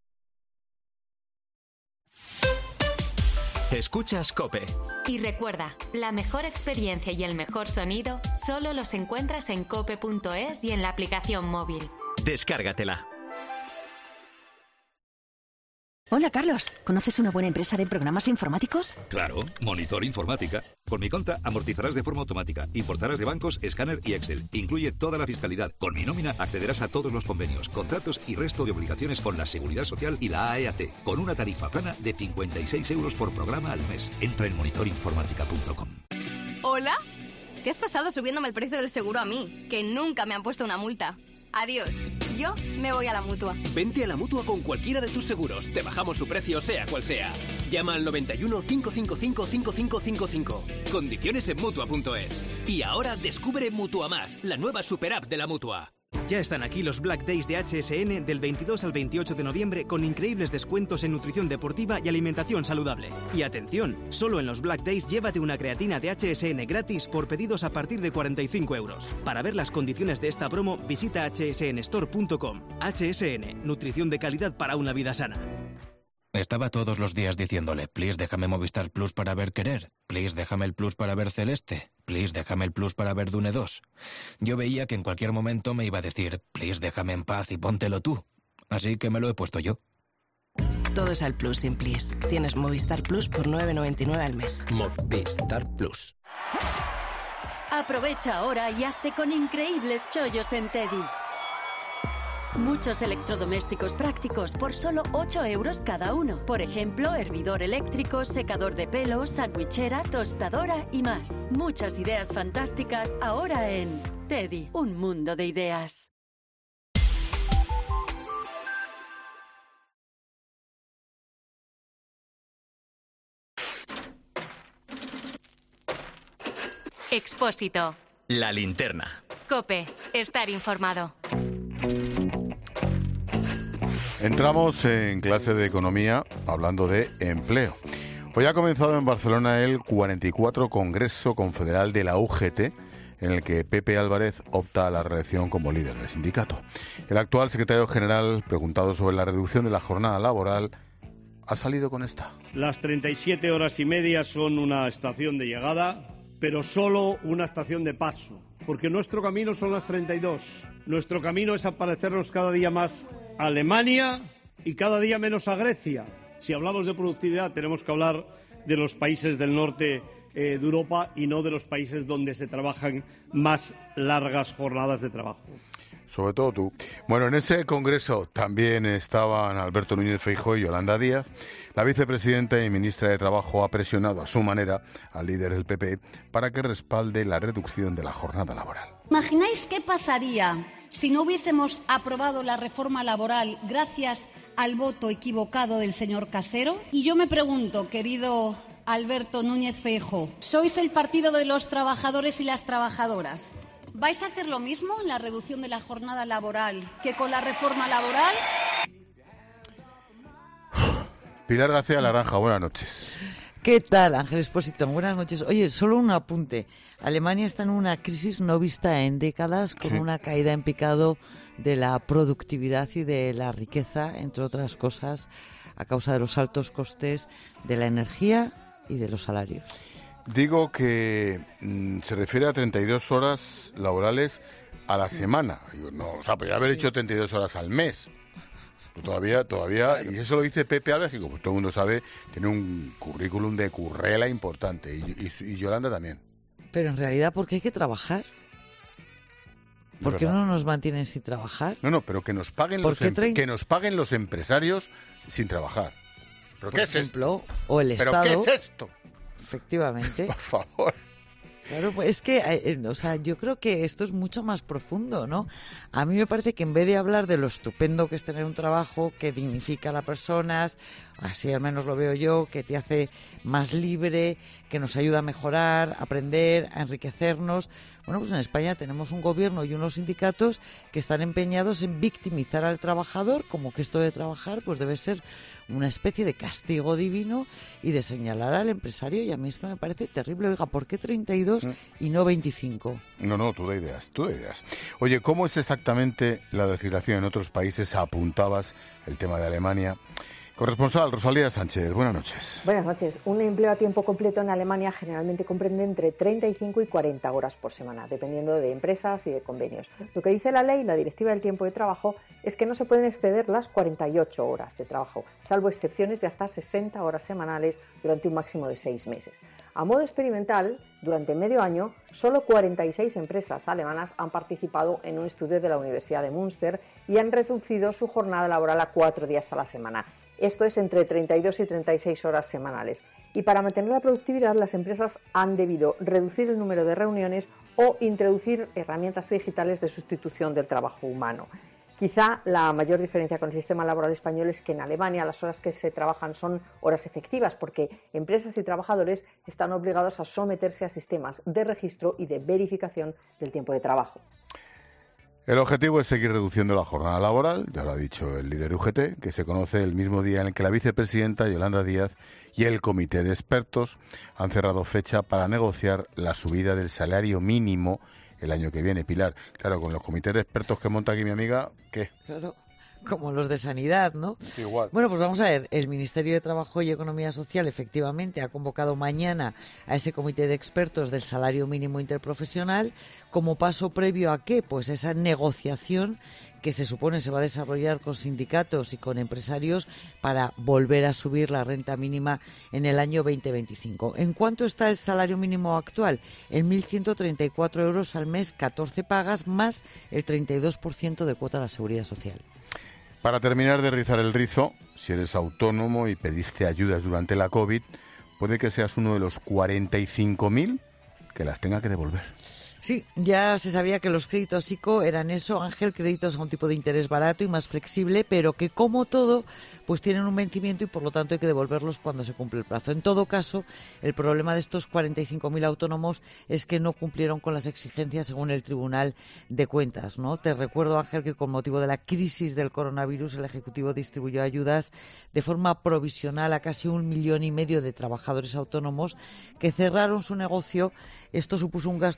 Escuchas COPE. Y recuerda, la mejor experiencia y el mejor sonido solo los encuentras en cope punto es y en la aplicación móvil. Descárgatela. Hola, Carlos. ¿Conoces una buena empresa de programas informáticos? Claro, Monitor Informática. Con mi cuenta amortizarás de forma automática, importarás de bancos, escáner y Excel. Incluye toda la fiscalidad. Con mi nómina accederás a todos los convenios, contratos y resto de obligaciones con la Seguridad Social y la A E A T, con una tarifa plana de cincuenta y seis euros por programa al mes. Entra en monitor informática punto com. ¿Hola? ¿Qué has pasado subiéndome el precio del seguro a mí? Que nunca me han puesto una multa. Adiós. Yo me voy a la Mutua. Vente a la Mutua con cualquiera de tus seguros. Te bajamos su precio, sea cual sea. Llama al noventa y uno, cinco cinco cinco, cinco cinco cinco cinco. Condiciones en Mutua punto es. Y ahora descubre Mutua Más, la nueva super app de la Mutua. Ya están aquí los Black Days de H S N del veintidós al veintiocho de noviembre con increíbles descuentos en nutrición deportiva y alimentación saludable. Y atención, solo en los Black Days llévate una creatina de H S N gratis por pedidos a partir de cuarenta y cinco euros. Para ver las condiciones de esta promo, visita h s n store punto com. H S N, nutrición de calidad para una vida sana. Estaba todos los días diciéndole, please déjame Movistar Plus para ver Querer, please déjame el Plus para ver Celeste, please déjame el Plus para ver Dune dos. Yo veía que en cualquier momento me iba a decir, please déjame en paz y póntelo tú. Así que me lo he puesto yo. Todo es al Plus sin Please. Tienes Movistar Plus por nueve noventa y nueve al mes. Movistar Plus. Aprovecha ahora y hazte con increíbles chollos en Teddy. Muchos electrodomésticos prácticos por solo ocho euros cada uno. Por ejemplo, hervidor eléctrico, secador de pelo, sandwichera, tostadora y más. Muchas ideas fantásticas ahora en Teddy, un mundo de ideas. Expósito. La linterna. COPE. Estar informado. Entramos en clase de economía hablando de empleo. Hoy ha comenzado en Barcelona el cuarenta y cuatro Congreso Confederal de la U G T, en el que Pepe Álvarez opta a la reelección como líder del sindicato. El actual secretario general, preguntado sobre la reducción de la jornada laboral, ha salido con esta. Las treinta y siete horas y media son una estación de llegada, pero solo una estación de paso, porque nuestro camino son las treinta y dos. Nuestro camino es parecernos cada día más a Alemania y cada día menos a Grecia. Si hablamos de productividad, tenemos que hablar de los países del norte eh, de Europa y no de los países donde se trabajan más largas jornadas de trabajo. Sobre todo tú. Bueno, en ese congreso también estaban Alberto Núñez Feijóo y Yolanda Díaz. La vicepresidenta y ministra de Trabajo ha presionado a su manera al líder del P P para que respalde la reducción de la jornada laboral. ¿Imagináis qué pasaría si no hubiésemos aprobado la reforma laboral gracias al voto equivocado del señor Casero? Y yo me pregunto, querido Alberto Núñez Feijóo, ¿sois el partido de los trabajadores y las trabajadoras? ¿Vais a hacer lo mismo en la reducción de la jornada laboral que con la reforma laboral? Pilar García Laranja, buenas noches. ¿Qué tal, Ángel Expósito? Buenas noches. Oye, solo un apunte. Alemania está en una crisis no vista en décadas, con sí. una caída en picado de la productividad y de la riqueza, entre otras cosas, a causa de los altos costes de la energía y de los salarios. Digo que mmm, se refiere a treinta y dos horas laborales a la semana. Digo, no, o sea, podría haber hecho treinta y dos horas al mes. Pero todavía, todavía, y eso lo dice Pepe Álvarez, que como todo el mundo sabe, tiene un currículum de currela importante, y, y, y Yolanda también. Pero en realidad, ¿por qué hay que trabajar? ¿Por qué no nos mantienen sin trabajar? No, no, pero que nos paguen los em- traen... que nos paguen los empresarios sin trabajar. ¿Pero qué es esto? O el ¿Pero Estado. qué es esto? Efectivamente. Por favor. Claro, pues es que, eh, o sea, yo creo que esto es mucho más profundo, ¿no? A mí me parece que en vez de hablar de lo estupendo que es tener un trabajo que dignifica a las personas, así al menos lo veo yo, que te hace más libre, que nos ayuda a mejorar, a aprender, a enriquecernos. Bueno, pues en España tenemos un gobierno y unos sindicatos que están empeñados en victimizar al trabajador, como que esto de trabajar pues debe ser una especie de castigo divino, y de señalar al empresario, y a mí esto me parece terrible. Oiga, ¿por qué treinta y dos y no veinticinco? No, no, tú da ideas, tú da ideas. Oye, ¿cómo es exactamente la legislación en otros países? Apuntabas el tema de Alemania. Corresponsal Rosalía Sánchez, buenas noches. Buenas noches. Un empleo a tiempo completo en Alemania generalmente comprende entre treinta y cinco y cuarenta horas por semana, dependiendo de empresas y de convenios. Lo que dice la ley, la Directiva del Tiempo de Trabajo, es que no se pueden exceder las cuarenta y ocho horas de trabajo, salvo excepciones de hasta sesenta horas semanales durante un máximo de seis meses. A modo experimental, durante medio año, solo cuarenta y seis empresas alemanas han participado en un estudio de la Universidad de Münster y han reducido su jornada laboral a cuatro días a la semana. Esto es entre treinta y dos y treinta y seis horas semanales. Y para mantener la productividad, las empresas han debido reducir el número de reuniones o introducir herramientas digitales de sustitución del trabajo humano. Quizá la mayor diferencia con el sistema laboral español es que en Alemania las horas que se trabajan son horas efectivas, porque empresas y trabajadores están obligados a someterse a sistemas de registro y de verificación del tiempo de trabajo. El objetivo es seguir reduciendo la jornada laboral, ya lo ha dicho el líder de U G T, que se conoce el mismo día en el que la vicepresidenta Yolanda Díaz y el comité de expertos han cerrado fecha para negociar la subida del salario mínimo el año que viene. Pilar, claro, con los comités de expertos que monta aquí mi amiga, ¿qué? Claro, como los de sanidad, ¿no? Sí, igual. Bueno, pues vamos a ver, el Ministerio de Trabajo y Economía Social efectivamente ha convocado mañana a ese comité de expertos del salario mínimo interprofesional como paso previo a ¿qué? Pues esa negociación que se supone se va a desarrollar con sindicatos y con empresarios para volver a subir la renta mínima en el año veinte veinticinco. ¿En cuánto está el salario mínimo actual? En mil ciento treinta y cuatro euros al mes, catorce pagas más el treinta y dos por ciento de cuota a la Seguridad Social. Para terminar de rizar el rizo, si eres autónomo y pediste ayudas durante la COVID, puede que seas uno de los cuarenta y cinco mil que las tenga que devolver. Sí, ya se sabía que los créditos I C O eran eso, Ángel, créditos a un tipo de interés barato y más flexible, pero que como todo, pues tienen un vencimiento y por lo tanto hay que devolverlos cuando se cumple el plazo. En todo caso, el problema de estos cuarenta y cinco mil autónomos es que no cumplieron con las exigencias según el Tribunal de Cuentas, ¿no? Te recuerdo, Ángel, que con motivo de la crisis del coronavirus, el Ejecutivo distribuyó ayudas de forma provisional a casi un millón y medio de trabajadores autónomos que cerraron su negocio. Esto supuso un gasto de en torno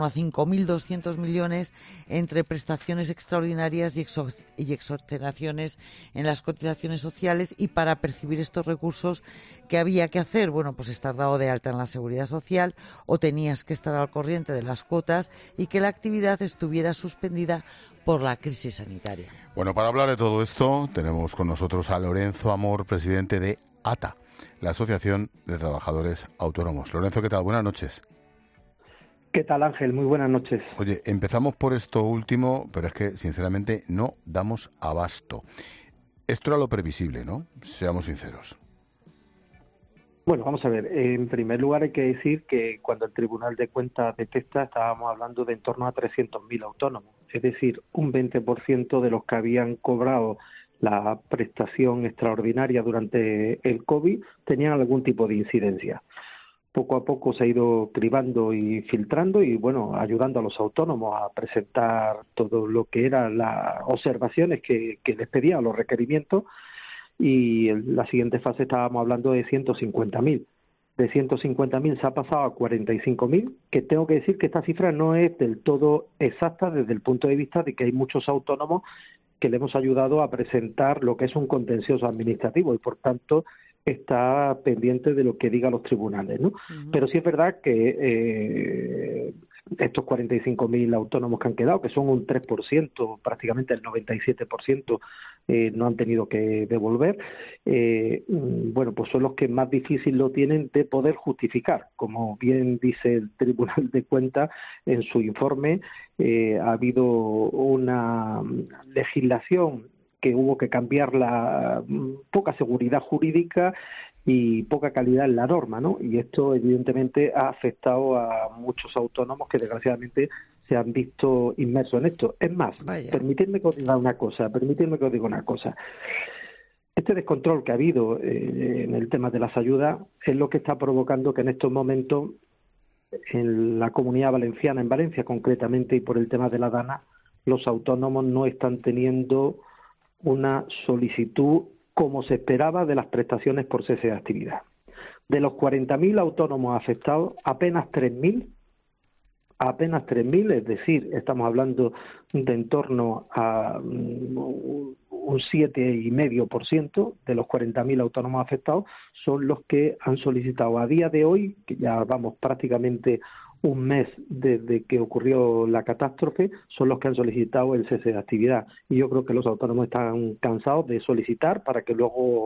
torno a cinco mil doscientos millones entre prestaciones extraordinarias y, exo y exoneraciones en las cotizaciones sociales, y para percibir estos recursos, ¿qué había que hacer? Bueno, pues estar dado de alta en la Seguridad Social o tenías que estar al corriente de las cuotas y que la actividad estuviera suspendida por la crisis sanitaria. Bueno, para hablar de todo esto tenemos con nosotros a Lorenzo Amor, presidente de A T A, la Asociación de Trabajadores Autónomos. Lorenzo, ¿qué tal? Buenas noches. ¿Qué tal, Ángel? Muy buenas noches. Oye, empezamos por esto último, pero es que, sinceramente, no damos abasto. Esto era lo previsible, ¿no? Seamos sinceros. Bueno, vamos a ver. En primer lugar, hay que decir que cuando el Tribunal de Cuentas detecta, estábamos hablando de en torno a trescientos mil autónomos. Es decir, un veinte por ciento de los que habían cobrado la prestación extraordinaria durante el COVID tenían algún tipo de incidencia. Poco a poco se ha ido cribando y filtrando y, bueno, ayudando a los autónomos a presentar todo lo que eran las observaciones que, que les pedían, los requerimientos, y en la siguiente fase estábamos hablando de ciento cincuenta mil. De ciento cincuenta mil se ha pasado a cuarenta y cinco mil, que tengo que decir que esta cifra no es del todo exacta desde el punto de vista de que hay muchos autónomos que le hemos ayudado a presentar lo que es un contencioso administrativo y, por tanto, está pendiente de lo que digan los tribunales, ¿no? Uh-huh. Pero sí es verdad que eh, estos cuarenta y cinco mil autónomos que han quedado, que son un tres por ciento, prácticamente el noventa y siete por ciento eh, no han tenido que devolver, eh, bueno, pues son los que más difícil lo tienen de poder justificar. Como bien dice el Tribunal de Cuentas en su informe, eh, ha habido una legislación que hubo que cambiar, la poca seguridad jurídica y poca calidad en la norma, ¿no? Y esto evidentemente ha afectado a muchos autónomos que desgraciadamente se han visto inmersos en esto. Es más, Vaya. permitidme que os diga una cosa, permitidme que os diga una cosa. Este descontrol que ha habido eh, en el tema de las ayudas es lo que está provocando que en estos momentos en la Comunidad Valenciana, en Valencia concretamente, y por el tema de la DANA, los autónomos no están teniendo una solicitud como se esperaba de las prestaciones por cese de actividad. De los cuarenta mil autónomos afectados, apenas tres mil, apenas tres mil, es decir, estamos hablando de en torno a un siete coma cinco por ciento de los cuarenta mil autónomos afectados son los que han solicitado a día de hoy, que ya vamos prácticamente un mes desde que ocurrió la catástrofe, son los que han solicitado el cese de actividad. Y yo creo que los autónomos están cansados de solicitar para que luego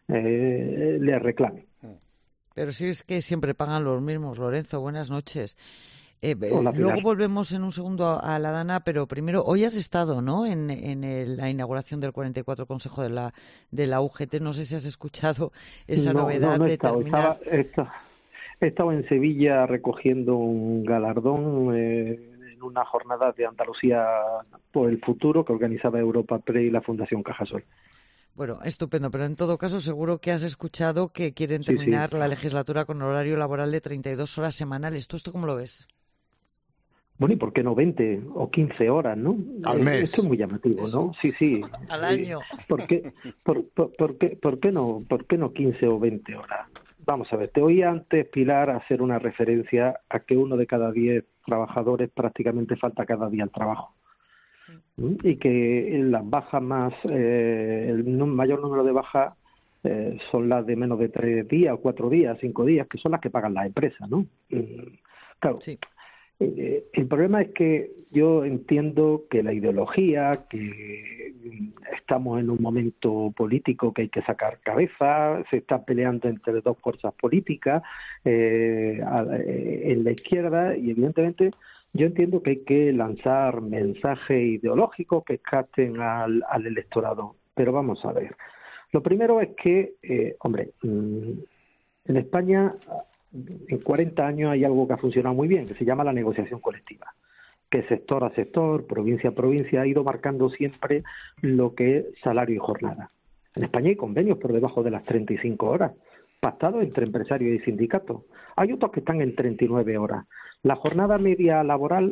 eh, les reclamen. Pero sí es que siempre pagan los mismos. Lorenzo, buenas noches. Eh, Hola, luego volvemos en un segundo a, a la DANA, pero primero, hoy has estado, ¿no?, en, en el, la inauguración del cuarenta y cuatro Consejo de la, de la U G T. No sé si has escuchado esa no, novedad no, no he de estado, terminar... Estaba, estaba, he estado en Sevilla recogiendo un galardón eh, en una jornada de Andalucía por el futuro que organizaba Europa Pre y la Fundación Cajasol. Bueno, estupendo, pero en todo caso seguro que has escuchado que quieren terminar sí, sí. la legislatura con horario laboral de treinta y dos horas semanales. ¿Tú esto cómo lo ves? Bueno, ¿y por qué no veinte o quince horas, no? Al mes. Esto es muy llamativo, Eso. ¿no? Sí, sí. Al año. ¿Por qué, por, por, por, qué, por, qué no, ¿Por qué no quince o veinte horas? Vamos a ver, te oí antes, Pilar, hacer una referencia a que uno de cada diez trabajadores prácticamente falta cada día al trabajo. ¿Mm? Y que las bajas más, eh, el mayor número de bajas eh, son las de menos de tres días, cuatro días, cinco días, que son las que pagan las empresas, ¿no? Y, claro. Sí. Eh, el problema es que yo entiendo que la ideología, que estamos en un momento político que hay que sacar cabeza, se está peleando entre dos fuerzas políticas eh, a, eh, en la izquierda y evidentemente yo entiendo que hay que lanzar mensajes ideológicos que capten al, al electorado. Pero vamos a ver. Lo primero es que, eh, hombre, mmm, en España... en cuarenta años hay algo que ha funcionado muy bien, que se llama la negociación colectiva, que sector a sector, provincia a provincia, ha ido marcando siempre lo que es salario y jornada. En España hay convenios por debajo de las treinta y cinco horas, pactados entre empresarios y sindicatos. Hay otros que están en treinta y nueve horas. La jornada media laboral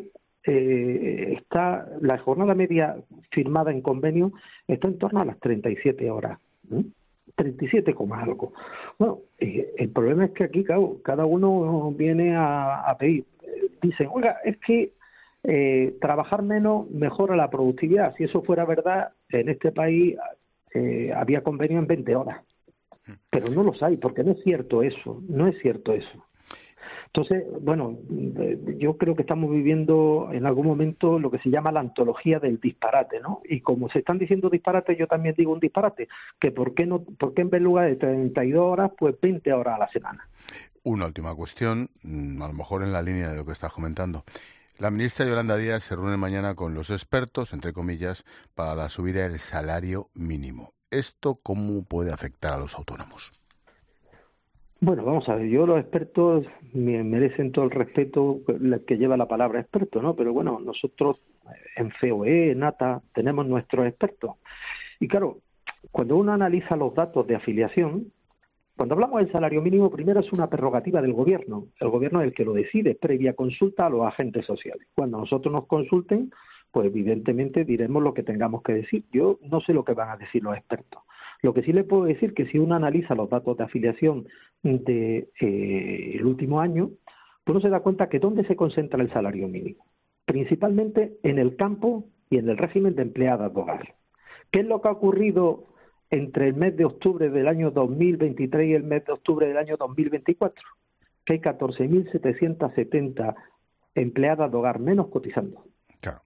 eh, está, la jornada media firmada en convenio está en torno a las treinta y siete horas. ¿eh? treinta y siete, algo. Bueno, eh, el problema es que aquí claro, cada uno viene a, a pedir. dicen, oiga, es que eh, trabajar menos mejora la productividad. Si eso fuera verdad, en este país eh, había convenio en veinte horas. Pero no los hay, porque no es cierto eso, no es cierto eso. Entonces, bueno, yo creo que estamos viviendo en algún momento lo que se llama la antología del disparate, ¿no? Y como se están diciendo disparates, yo también digo un disparate, que por qué no, por qué en vez lugar de treinta y dos horas, pues veinte horas a la semana. Una última cuestión, a lo mejor en la línea de lo que estás comentando. La ministra Yolanda Díaz se reúne mañana con los expertos, entre comillas, para la subida del salario mínimo. ¿Esto cómo puede afectar a los autónomos? Bueno, vamos a ver, yo los expertos me merecen todo el respeto que lleva la palabra experto, ¿no? Pero bueno, nosotros en C O E, en A T A, tenemos nuestros expertos. Y claro, cuando uno analiza los datos de afiliación, cuando hablamos del salario mínimo, primero es una prerrogativa del gobierno. El gobierno es el que lo decide, previa consulta a los agentes sociales. Cuando nosotros nos consulten, pues evidentemente diremos lo que tengamos que decir. Yo no sé lo que van a decir los expertos. Lo que sí le puedo decir es que si uno analiza los datos de afiliación de eh, el último año, pues uno se da cuenta que ¿dónde se concentra el salario mínimo? Principalmente en el campo y en el régimen de empleadas de hogar. ¿Qué es lo que ha ocurrido entre el mes de octubre del año dos mil veintitrés y el mes de octubre del año dos mil veinticuatro? Que hay catorce mil setecientos setenta empleadas de hogar menos cotizando. Claro.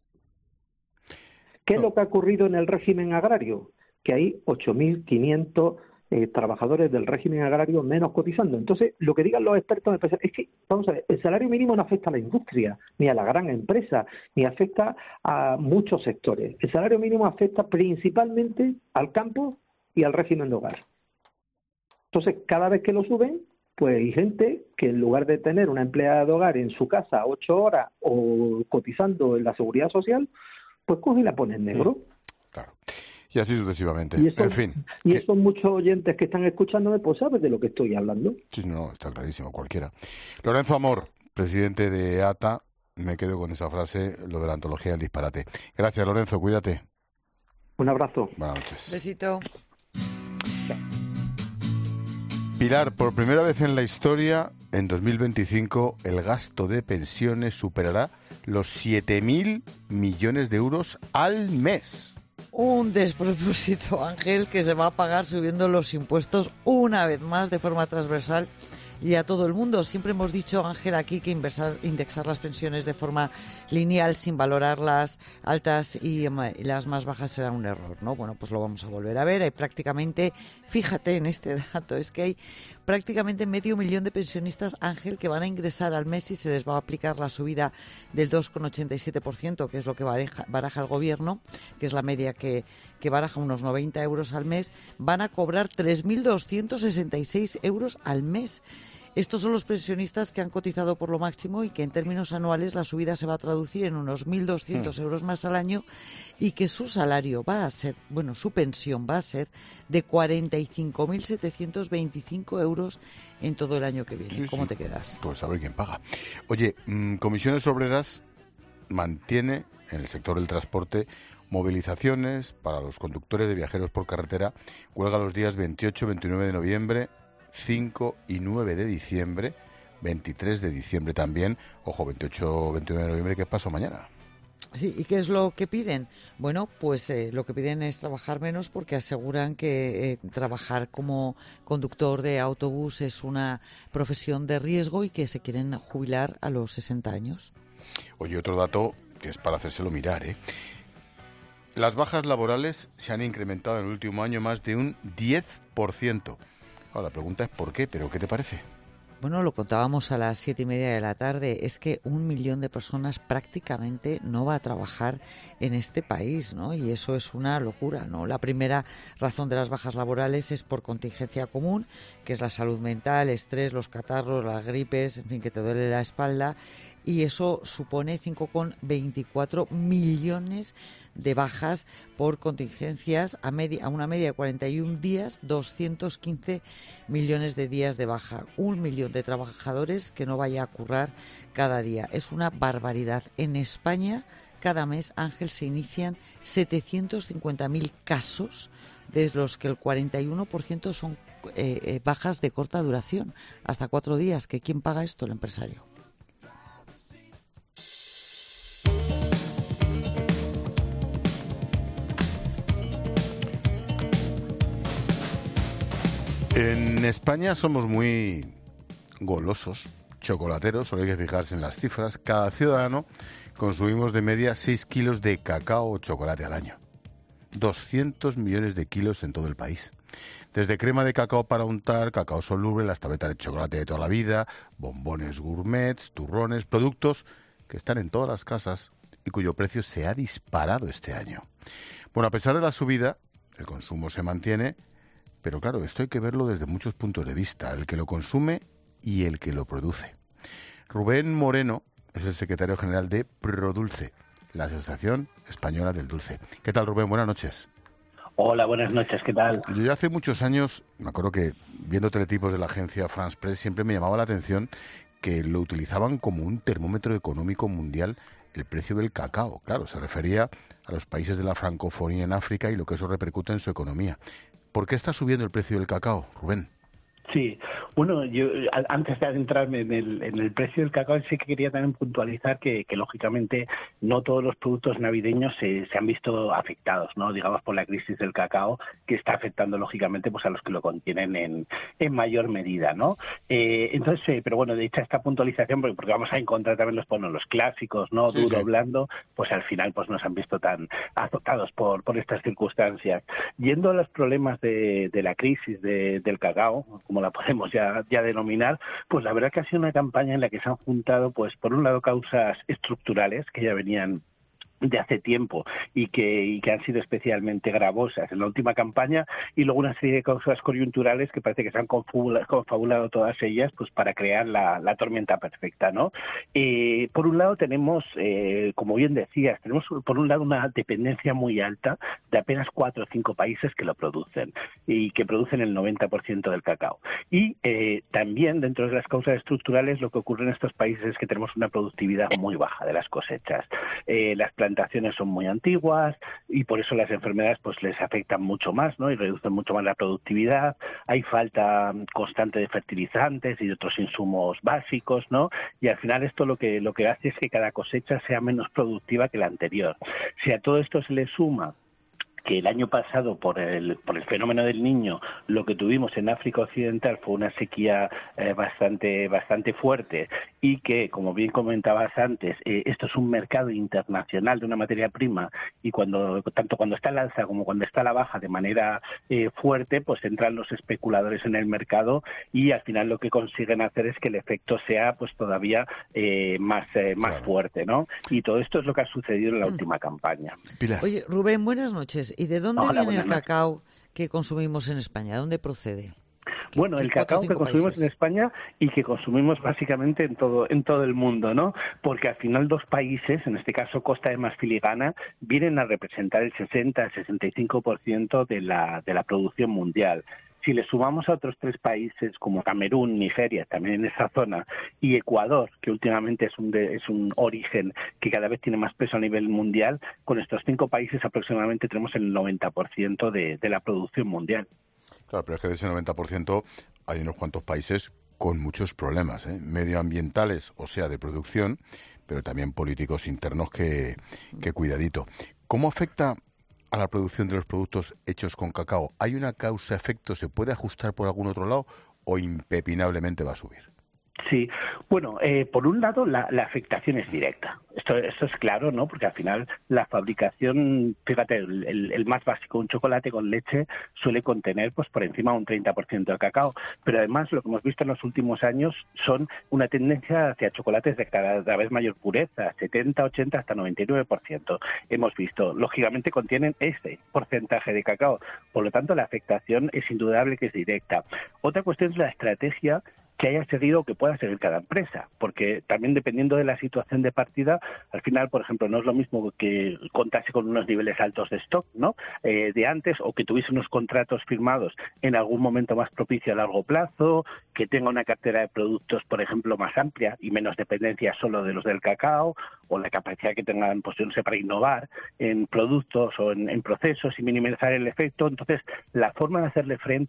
¿Qué es lo que ha ocurrido en el régimen agrario? Que hay ocho mil quinientos eh, trabajadores del régimen agrario menos cotizando. Entonces, lo que digan los expertos me parece, es que, vamos a ver, el salario mínimo no afecta a la industria, ni a la gran empresa, ni afecta a muchos sectores. El salario mínimo afecta principalmente al campo y al régimen de hogar. Entonces, cada vez que lo suben, pues hay gente que en lugar de tener una empleada de hogar en su casa ocho horas o cotizando en la seguridad social, pues coge y la pone en negro. Claro. Y así sucesivamente. Y eso, en fin. Y que... esos muchos oyentes que están escuchándome, pues saben de lo que estoy hablando. Sí, no, está clarísimo, cualquiera. Lorenzo Amor, presidente de A T A, me quedo con esa frase, lo de la antología del disparate. Gracias, Lorenzo, cuídate. Un abrazo. Buenas noches. Besito. Pilar, por primera vez en la historia, en dos mil veinticinco, el gasto de pensiones superará los siete mil millones de euros al mes. Un despropósito, Ángel, que se va a pagar subiendo los impuestos una vez más de forma transversal y a todo el mundo. Siempre hemos dicho, Ángel, aquí que inversar, indexar las pensiones de forma lineal sin valorar las altas y, y las más bajas será un error, ¿no? Bueno, pues lo vamos a volver a ver. Hay prácticamente, fíjate en este dato, es que hay prácticamente medio millón de pensionistas, Ángel, que van a ingresar al mes y se les va a aplicar la subida del dos coma ochenta y siete por ciento, que es lo que baraja, baraja el gobierno, que es la media que, que baraja unos noventa euros al mes, van a cobrar tres mil doscientos sesenta y seis euros al mes. Estos son los pensionistas que han cotizado por lo máximo y que en términos anuales la subida se va a traducir en unos mil doscientos mm. euros más al año y que su salario va a ser, bueno, su pensión va a ser de cuarenta y cinco mil setecientos veinticinco euros en todo el año que viene. Sí, ¿Cómo sí. te quedas? Pues a ver quién paga. Oye, mmm, Comisiones Obreras mantiene en el sector del transporte movilizaciones para los conductores de viajeros por carretera, huelga los días veintiocho y veintinueve de noviembre, cinco y nueve de diciembre, veintitrés de diciembre también, ojo, veintiocho y veintinueve de noviembre, ¿qué pasó mañana? Sí, ¿y qué es lo que piden? Bueno, pues eh, lo que piden es trabajar menos porque aseguran que eh, trabajar como conductor de autobús es una profesión de riesgo y que se quieren jubilar a los sesenta años. Oye, otro dato que es para hacérselo mirar, ¿eh? Las bajas laborales se han incrementado en el último año más de un diez por ciento. Ahora, la pregunta es ¿por qué? ¿Pero qué te parece? Bueno, lo contábamos a las siete y media de la tarde, es que un millón de personas prácticamente no va a trabajar en este país, ¿no? Y eso es una locura, ¿no? La primera razón de las bajas laborales es por contingencia común, que es la salud mental, estrés, los catarros, las gripes, en fin, que te duele la espalda, y eso supone cinco coma veinticuatro millones de bajas por contingencias a, media, a una media de cuarenta y un días, doscientos quince millones de días de baja, un millón de trabajadores que no vaya a currar cada día. Es una barbaridad. En España, cada mes, Ángel, se inician setecientos cincuenta mil casos, de los que el cuarenta y uno por ciento son eh, eh, bajas de corta duración, hasta cuatro días. ¿Que quién paga esto? El empresario. En España somos muy golosos, chocolateros, solo hay que fijarse en las cifras. Cada ciudadano consumimos de media seis kilos de cacao o chocolate al año. doscientos millones de kilos en todo el país. Desde crema de cacao para untar, cacao soluble, las tabletas de chocolate de toda la vida, bombones gourmets, turrones, productos que están en todas las casas y cuyo precio se ha disparado este año. Bueno, a pesar de la subida, el consumo se mantiene, pero claro, esto hay que verlo desde muchos puntos de vista, el que lo consume y el que lo produce. Rubén Moreno es el secretario general de Produlce, la Asociación Española del Dulce. ¿Qué tal, Rubén? Buenas noches. Hola, buenas noches, ¿qué tal? Yo ya hace muchos años, me acuerdo que viendo teletipos de la agencia France Press siempre me llamaba la atención que lo utilizaban como un termómetro económico mundial el precio del cacao. Claro, se refería a los países de la francofonía en África y lo que eso repercute en su economía. ¿Por qué está subiendo el precio del cacao, Rubén? Sí, bueno, yo antes de adentrarme en el, en el precio del cacao, sí que quería también puntualizar que, que lógicamente no todos los productos navideños se, se han visto afectados, ¿no? Digamos por la crisis del cacao, que está afectando lógicamente pues a los que lo contienen en, en mayor medida, ¿no? Eh, entonces, eh, pero bueno, de hecho esta puntualización, porque, porque vamos a encontrar también los, bueno, los clásicos, ¿no? Sí, Duro, sí. Blando, pues al final pues nos han visto tan azotados por, por estas circunstancias. Yendo a los problemas de, de la crisis de, del cacao, como la podemos ya, ya denominar, pues la verdad que ha sido una campaña en la que se han juntado, pues por un lado, causas estructurales que ya venían de hace tiempo y que, y que han sido especialmente gravosas en la última campaña, y luego una serie de causas coyunturales que parece que se han confabulado, confabulado todas ellas pues para crear la, la tormenta perfecta, ¿no? Eh, por un lado tenemos, eh, como bien decías, tenemos por un lado una dependencia muy alta de apenas cuatro o cinco países que lo producen y que producen el noventa por ciento del cacao. Y eh, también dentro de las causas estructurales lo que ocurre en estos países es que tenemos una productividad muy baja de las cosechas. Eh, las plantaciones son muy antiguas y por eso las enfermedades pues les afectan mucho más, ¿no? Y reducen mucho más la productividad. Hay falta constante de fertilizantes y de otros insumos básicos, ¿no? Y al final esto lo que lo que hace es que cada cosecha sea menos productiva que la anterior. Si a todo esto se le suma que el año pasado, por el por el fenómeno del Niño, lo que tuvimos en África Occidental fue una sequía eh, bastante bastante fuerte, y que, como bien comentabas antes, eh, esto es un mercado internacional de una materia prima, y cuando tanto cuando está al alza como cuando está a la baja de manera eh, fuerte, pues entran los especuladores en el mercado, y al final lo que consiguen hacer es que el efecto sea pues todavía eh, más eh, más claro. fuerte, ¿no? Y todo esto es lo que ha sucedido en la mm. última campaña. Pilar. Oye, Rubén, buenas noches. ¿Y de dónde Hola, viene el cacao que consumimos en España? ¿De dónde procede? Bueno, el cacao que consumimos países? en España y que consumimos básicamente en todo en todo el mundo, ¿no? Porque al final dos países, en este caso Costa de Marfil y Ghana, vienen a representar el sesenta al sesenta y cinco por ciento de la de la producción mundial. Si le sumamos a otros tres países como Camerún, Nigeria, también en esa zona, y Ecuador, que últimamente es un, de, es un origen que cada vez tiene más peso a nivel mundial, con estos cinco países aproximadamente tenemos el noventa por ciento de, de la producción mundial. Claro, pero es que de ese noventa por ciento hay unos cuantos países con muchos problemas, ¿eh? medioambientales, o sea, de producción, pero también políticos internos que, que cuidadito. ¿Cómo afecta a la producción de los productos hechos con cacao? ¿Hay una causa-efecto? ¿Se puede ajustar por algún otro lado o impepinablemente va a subir? Sí, bueno, eh, por un lado la, la afectación es directa. Esto, esto es claro, ¿no? Porque al final la fabricación, fíjate, el, el, el más básico, un chocolate con leche, suele contener pues por encima de un treinta por ciento de cacao. Pero además lo que hemos visto en los últimos años son una tendencia hacia chocolates de cada, cada vez mayor pureza, setenta, ochenta, hasta noventa y nueve por ciento. Hemos visto, lógicamente contienen este porcentaje de cacao. Por lo tanto, la afectación es indudable que es directa. Otra cuestión es la estrategia que haya seguido o que pueda seguir cada empresa, porque también dependiendo de la situación de partida, al final, por ejemplo, no es lo mismo que contase con unos niveles altos de stock, ¿no? Eh, de antes, o que tuviese unos contratos firmados en algún momento más propicio a largo plazo, que tenga una cartera de productos, por ejemplo, más amplia y menos dependencia solo de los del cacao, o la capacidad que tengan, pues, no sé, para innovar en productos o en, en procesos y minimizar el efecto. Entonces, la forma de hacerle frente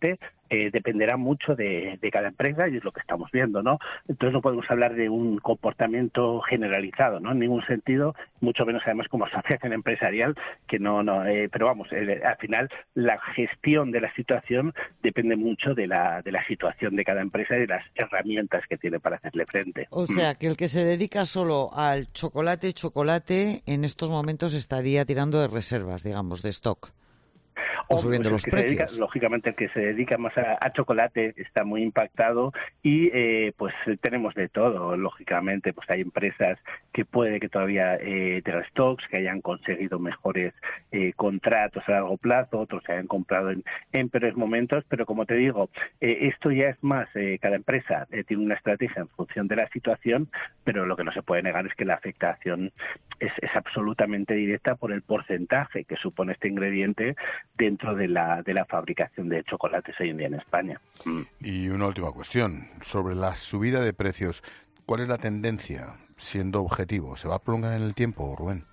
eh, dependerá mucho de, de cada empresa y es lo que estamos viendo, ¿no? Entonces no podemos hablar de un comportamiento generalizado, ¿no? En ningún sentido, mucho menos además como asociación empresarial, que no, no, eh, pero vamos, eh, al final la gestión de la situación depende mucho de la, de la situación de cada empresa y de las herramientas que tiene para hacerle frente. O sea, que el que se dedica solo al chocolate, chocolate, en estos momentos estaría tirando de reservas, digamos, de stock. O subiendo pues los el que precios. Se dedica, lógicamente el que se dedica más a, a chocolate está muy impactado y eh, pues tenemos de todo, lógicamente. Pues hay empresas que puede que todavía eh, tengan stocks, que hayan conseguido mejores eh, contratos a largo plazo, otros se hayan comprado en, en peores momentos, pero como te digo, eh, esto ya es más, eh, cada empresa eh, tiene una estrategia en función de la situación, pero lo que no se puede negar es que la afectación es, es absolutamente directa por el porcentaje que supone este ingrediente dentro de la de la fabricación de chocolates hoy en día en España. Mm. Y una última cuestión, sobre la subida de precios, ¿cuál es la tendencia, siendo objetivo? ¿Se va a prolongar en el tiempo, Rubén?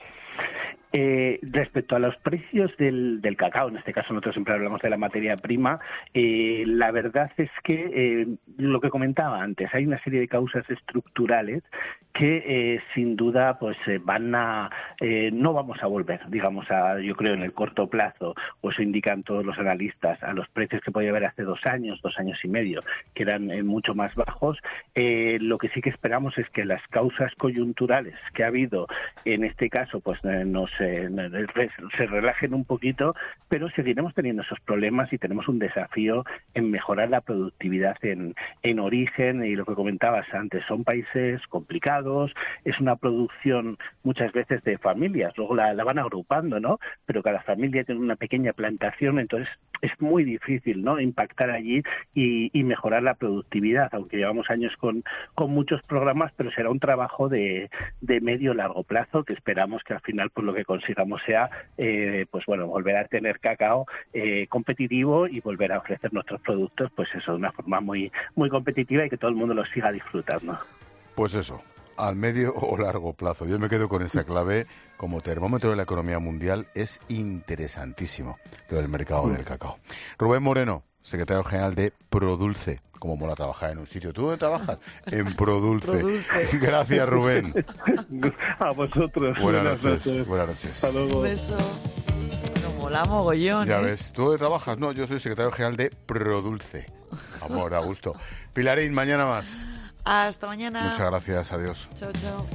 Eh, respecto a los precios del, del cacao, en este caso nosotros siempre hablamos de la materia prima, eh, la verdad es que eh, lo que comentaba antes, hay una serie de causas estructurales que eh, sin duda pues eh, van a eh, no vamos a volver, digamos, a yo creo en el corto plazo, o eso indican todos los analistas, a los precios que podía haber hace dos años, dos años y medio, que eran eh, mucho más bajos. Eh, lo que sí que esperamos es que las causas coyunturales que ha habido en este caso pues eh, nos eh, se relajen un poquito, pero seguiremos teniendo esos problemas y tenemos un desafío en mejorar la productividad en, en origen, y lo que comentabas antes, son países complicados, es una producción muchas veces de familias, luego la, la van agrupando, ¿no? Pero cada familia tiene una pequeña plantación, entonces es muy difícil, ¿no?, impactar allí y, y mejorar la productividad, aunque llevamos años con, con muchos programas, pero será un trabajo de, de medio largo plazo que esperamos que al final pues lo que consigamos sea eh, pues bueno, volver a tener cacao eh, competitivo y volver a ofrecer nuestros productos pues eso, de una forma muy, muy competitiva y que todo el mundo los siga disfrutando. Pues eso, al medio o largo plazo. Yo me quedo con esa clave. Como termómetro de la economía mundial es interesantísimo lo del mercado del cacao. Rubén Moreno, secretario general de Produlce. Como mola trabajar en un sitio. ¿Tú dónde trabajas? En Produlce. Produlce. Gracias, Rubén. A vosotros. Buenas, Buenas noches. noches. Buenas noches. Hasta luego. Un beso. Nos mola mogollón. Ya ¿eh? ves. ¿Tú dónde trabajas? No, yo soy secretario general de Produlce. Amor, a gusto. Pilarín, mañana más. Hasta mañana. Muchas gracias. Adiós. Chao, chao.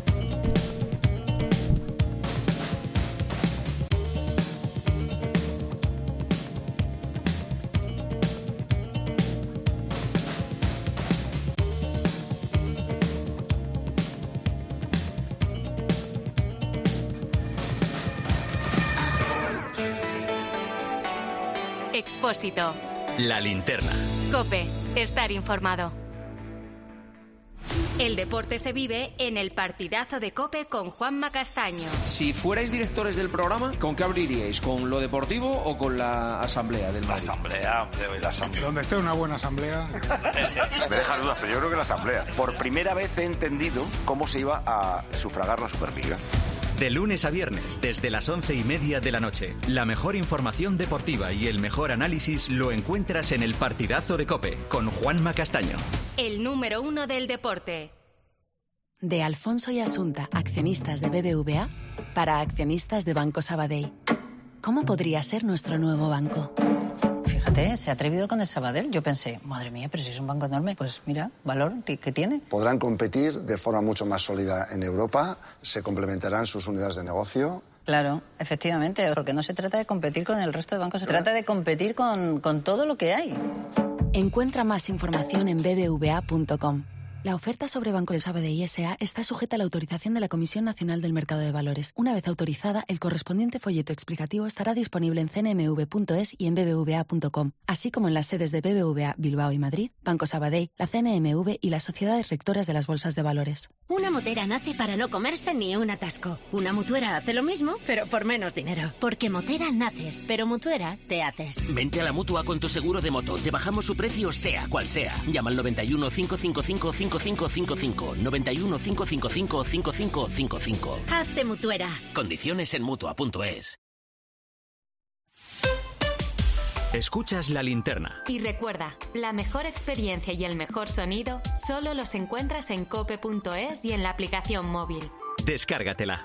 Expósito. La linterna. COPE. Estar informado. El deporte se vive en el partidazo de COPE con Juanma Castaño. Si fuerais directores del programa, ¿con qué abriríais? ¿Con lo deportivo o con la asamblea del Madrid? La asamblea, hombre, la asamblea. Donde esté una buena asamblea. Me deja dudas, pero yo creo que la asamblea. Por primera vez he entendido cómo se iba a sufragar la Superliga. De lunes a viernes, desde las once y media de la noche. La mejor información deportiva y el mejor análisis lo encuentras en el partidazo de COPE con Juanma Castaño. El número uno del deporte. De Alfonso y Asunta, accionistas de B B V A, para accionistas de Banco Sabadell. ¿Cómo podría ser nuestro nuevo banco? Fíjate, se ha atrevido con el Sabadell. Yo pensé, madre mía, pero si es un banco enorme, pues mira, valor que tiene. Podrán competir de forma mucho más sólida en Europa, se complementarán sus unidades de negocio. Claro, efectivamente, porque no se trata de competir con el resto de bancos, se trata de competir con, con todo lo que hay. Encuentra más información en b b v a punto com. La oferta sobre Banco de Sabadell S A está sujeta a la autorización de la Comisión Nacional del Mercado de Valores. Una vez autorizada, el correspondiente folleto explicativo estará disponible en c n m v punto es y en b b v a punto com, así como en las sedes de B B V A Bilbao y Madrid, Banco Sabadell, la C N M V y las sociedades rectoras de las bolsas de valores. Una motera nace para no comerse ni un atasco. Una mutuera hace lo mismo, pero por menos dinero. Porque motera naces, pero mutuera te haces. Vente a la Mutua con tu seguro de moto. Te bajamos su precio sea cual sea. Llama al noventa y uno, cinco cinco cinco, cinco cinco cinco cinco. noventa y uno, cinco cinco cinco, cinco cinco cinco cinco. Hazte mutuera. Condiciones en Mutua punto es. Escuchas La Linterna. Y recuerda, la mejor experiencia y el mejor sonido solo los encuentras en cope punto es y en la aplicación móvil. Descárgatela.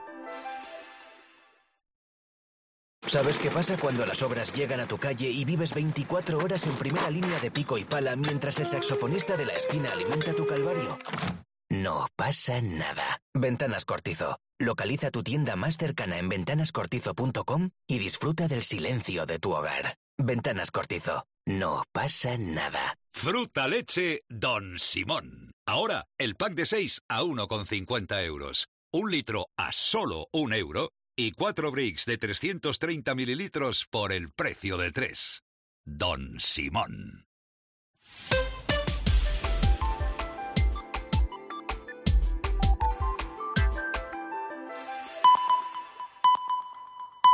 ¿Sabes qué pasa cuando las obras llegan a tu calle y vives veinticuatro horas en primera línea de pico y pala mientras el saxofonista de la esquina alimenta tu calvario? No pasa nada. Ventanas Cortizo. Localiza tu tienda más cercana en ventanas cortizo punto com y disfruta del silencio de tu hogar. Ventanas Cortizo. No pasa nada. Fruta leche Don Simón. Ahora, el pack de seis a uno con cincuenta euros. Un litro a solo un euro. Y cuatro bricks de trescientos treinta mililitros por el precio de tres. Don Simón.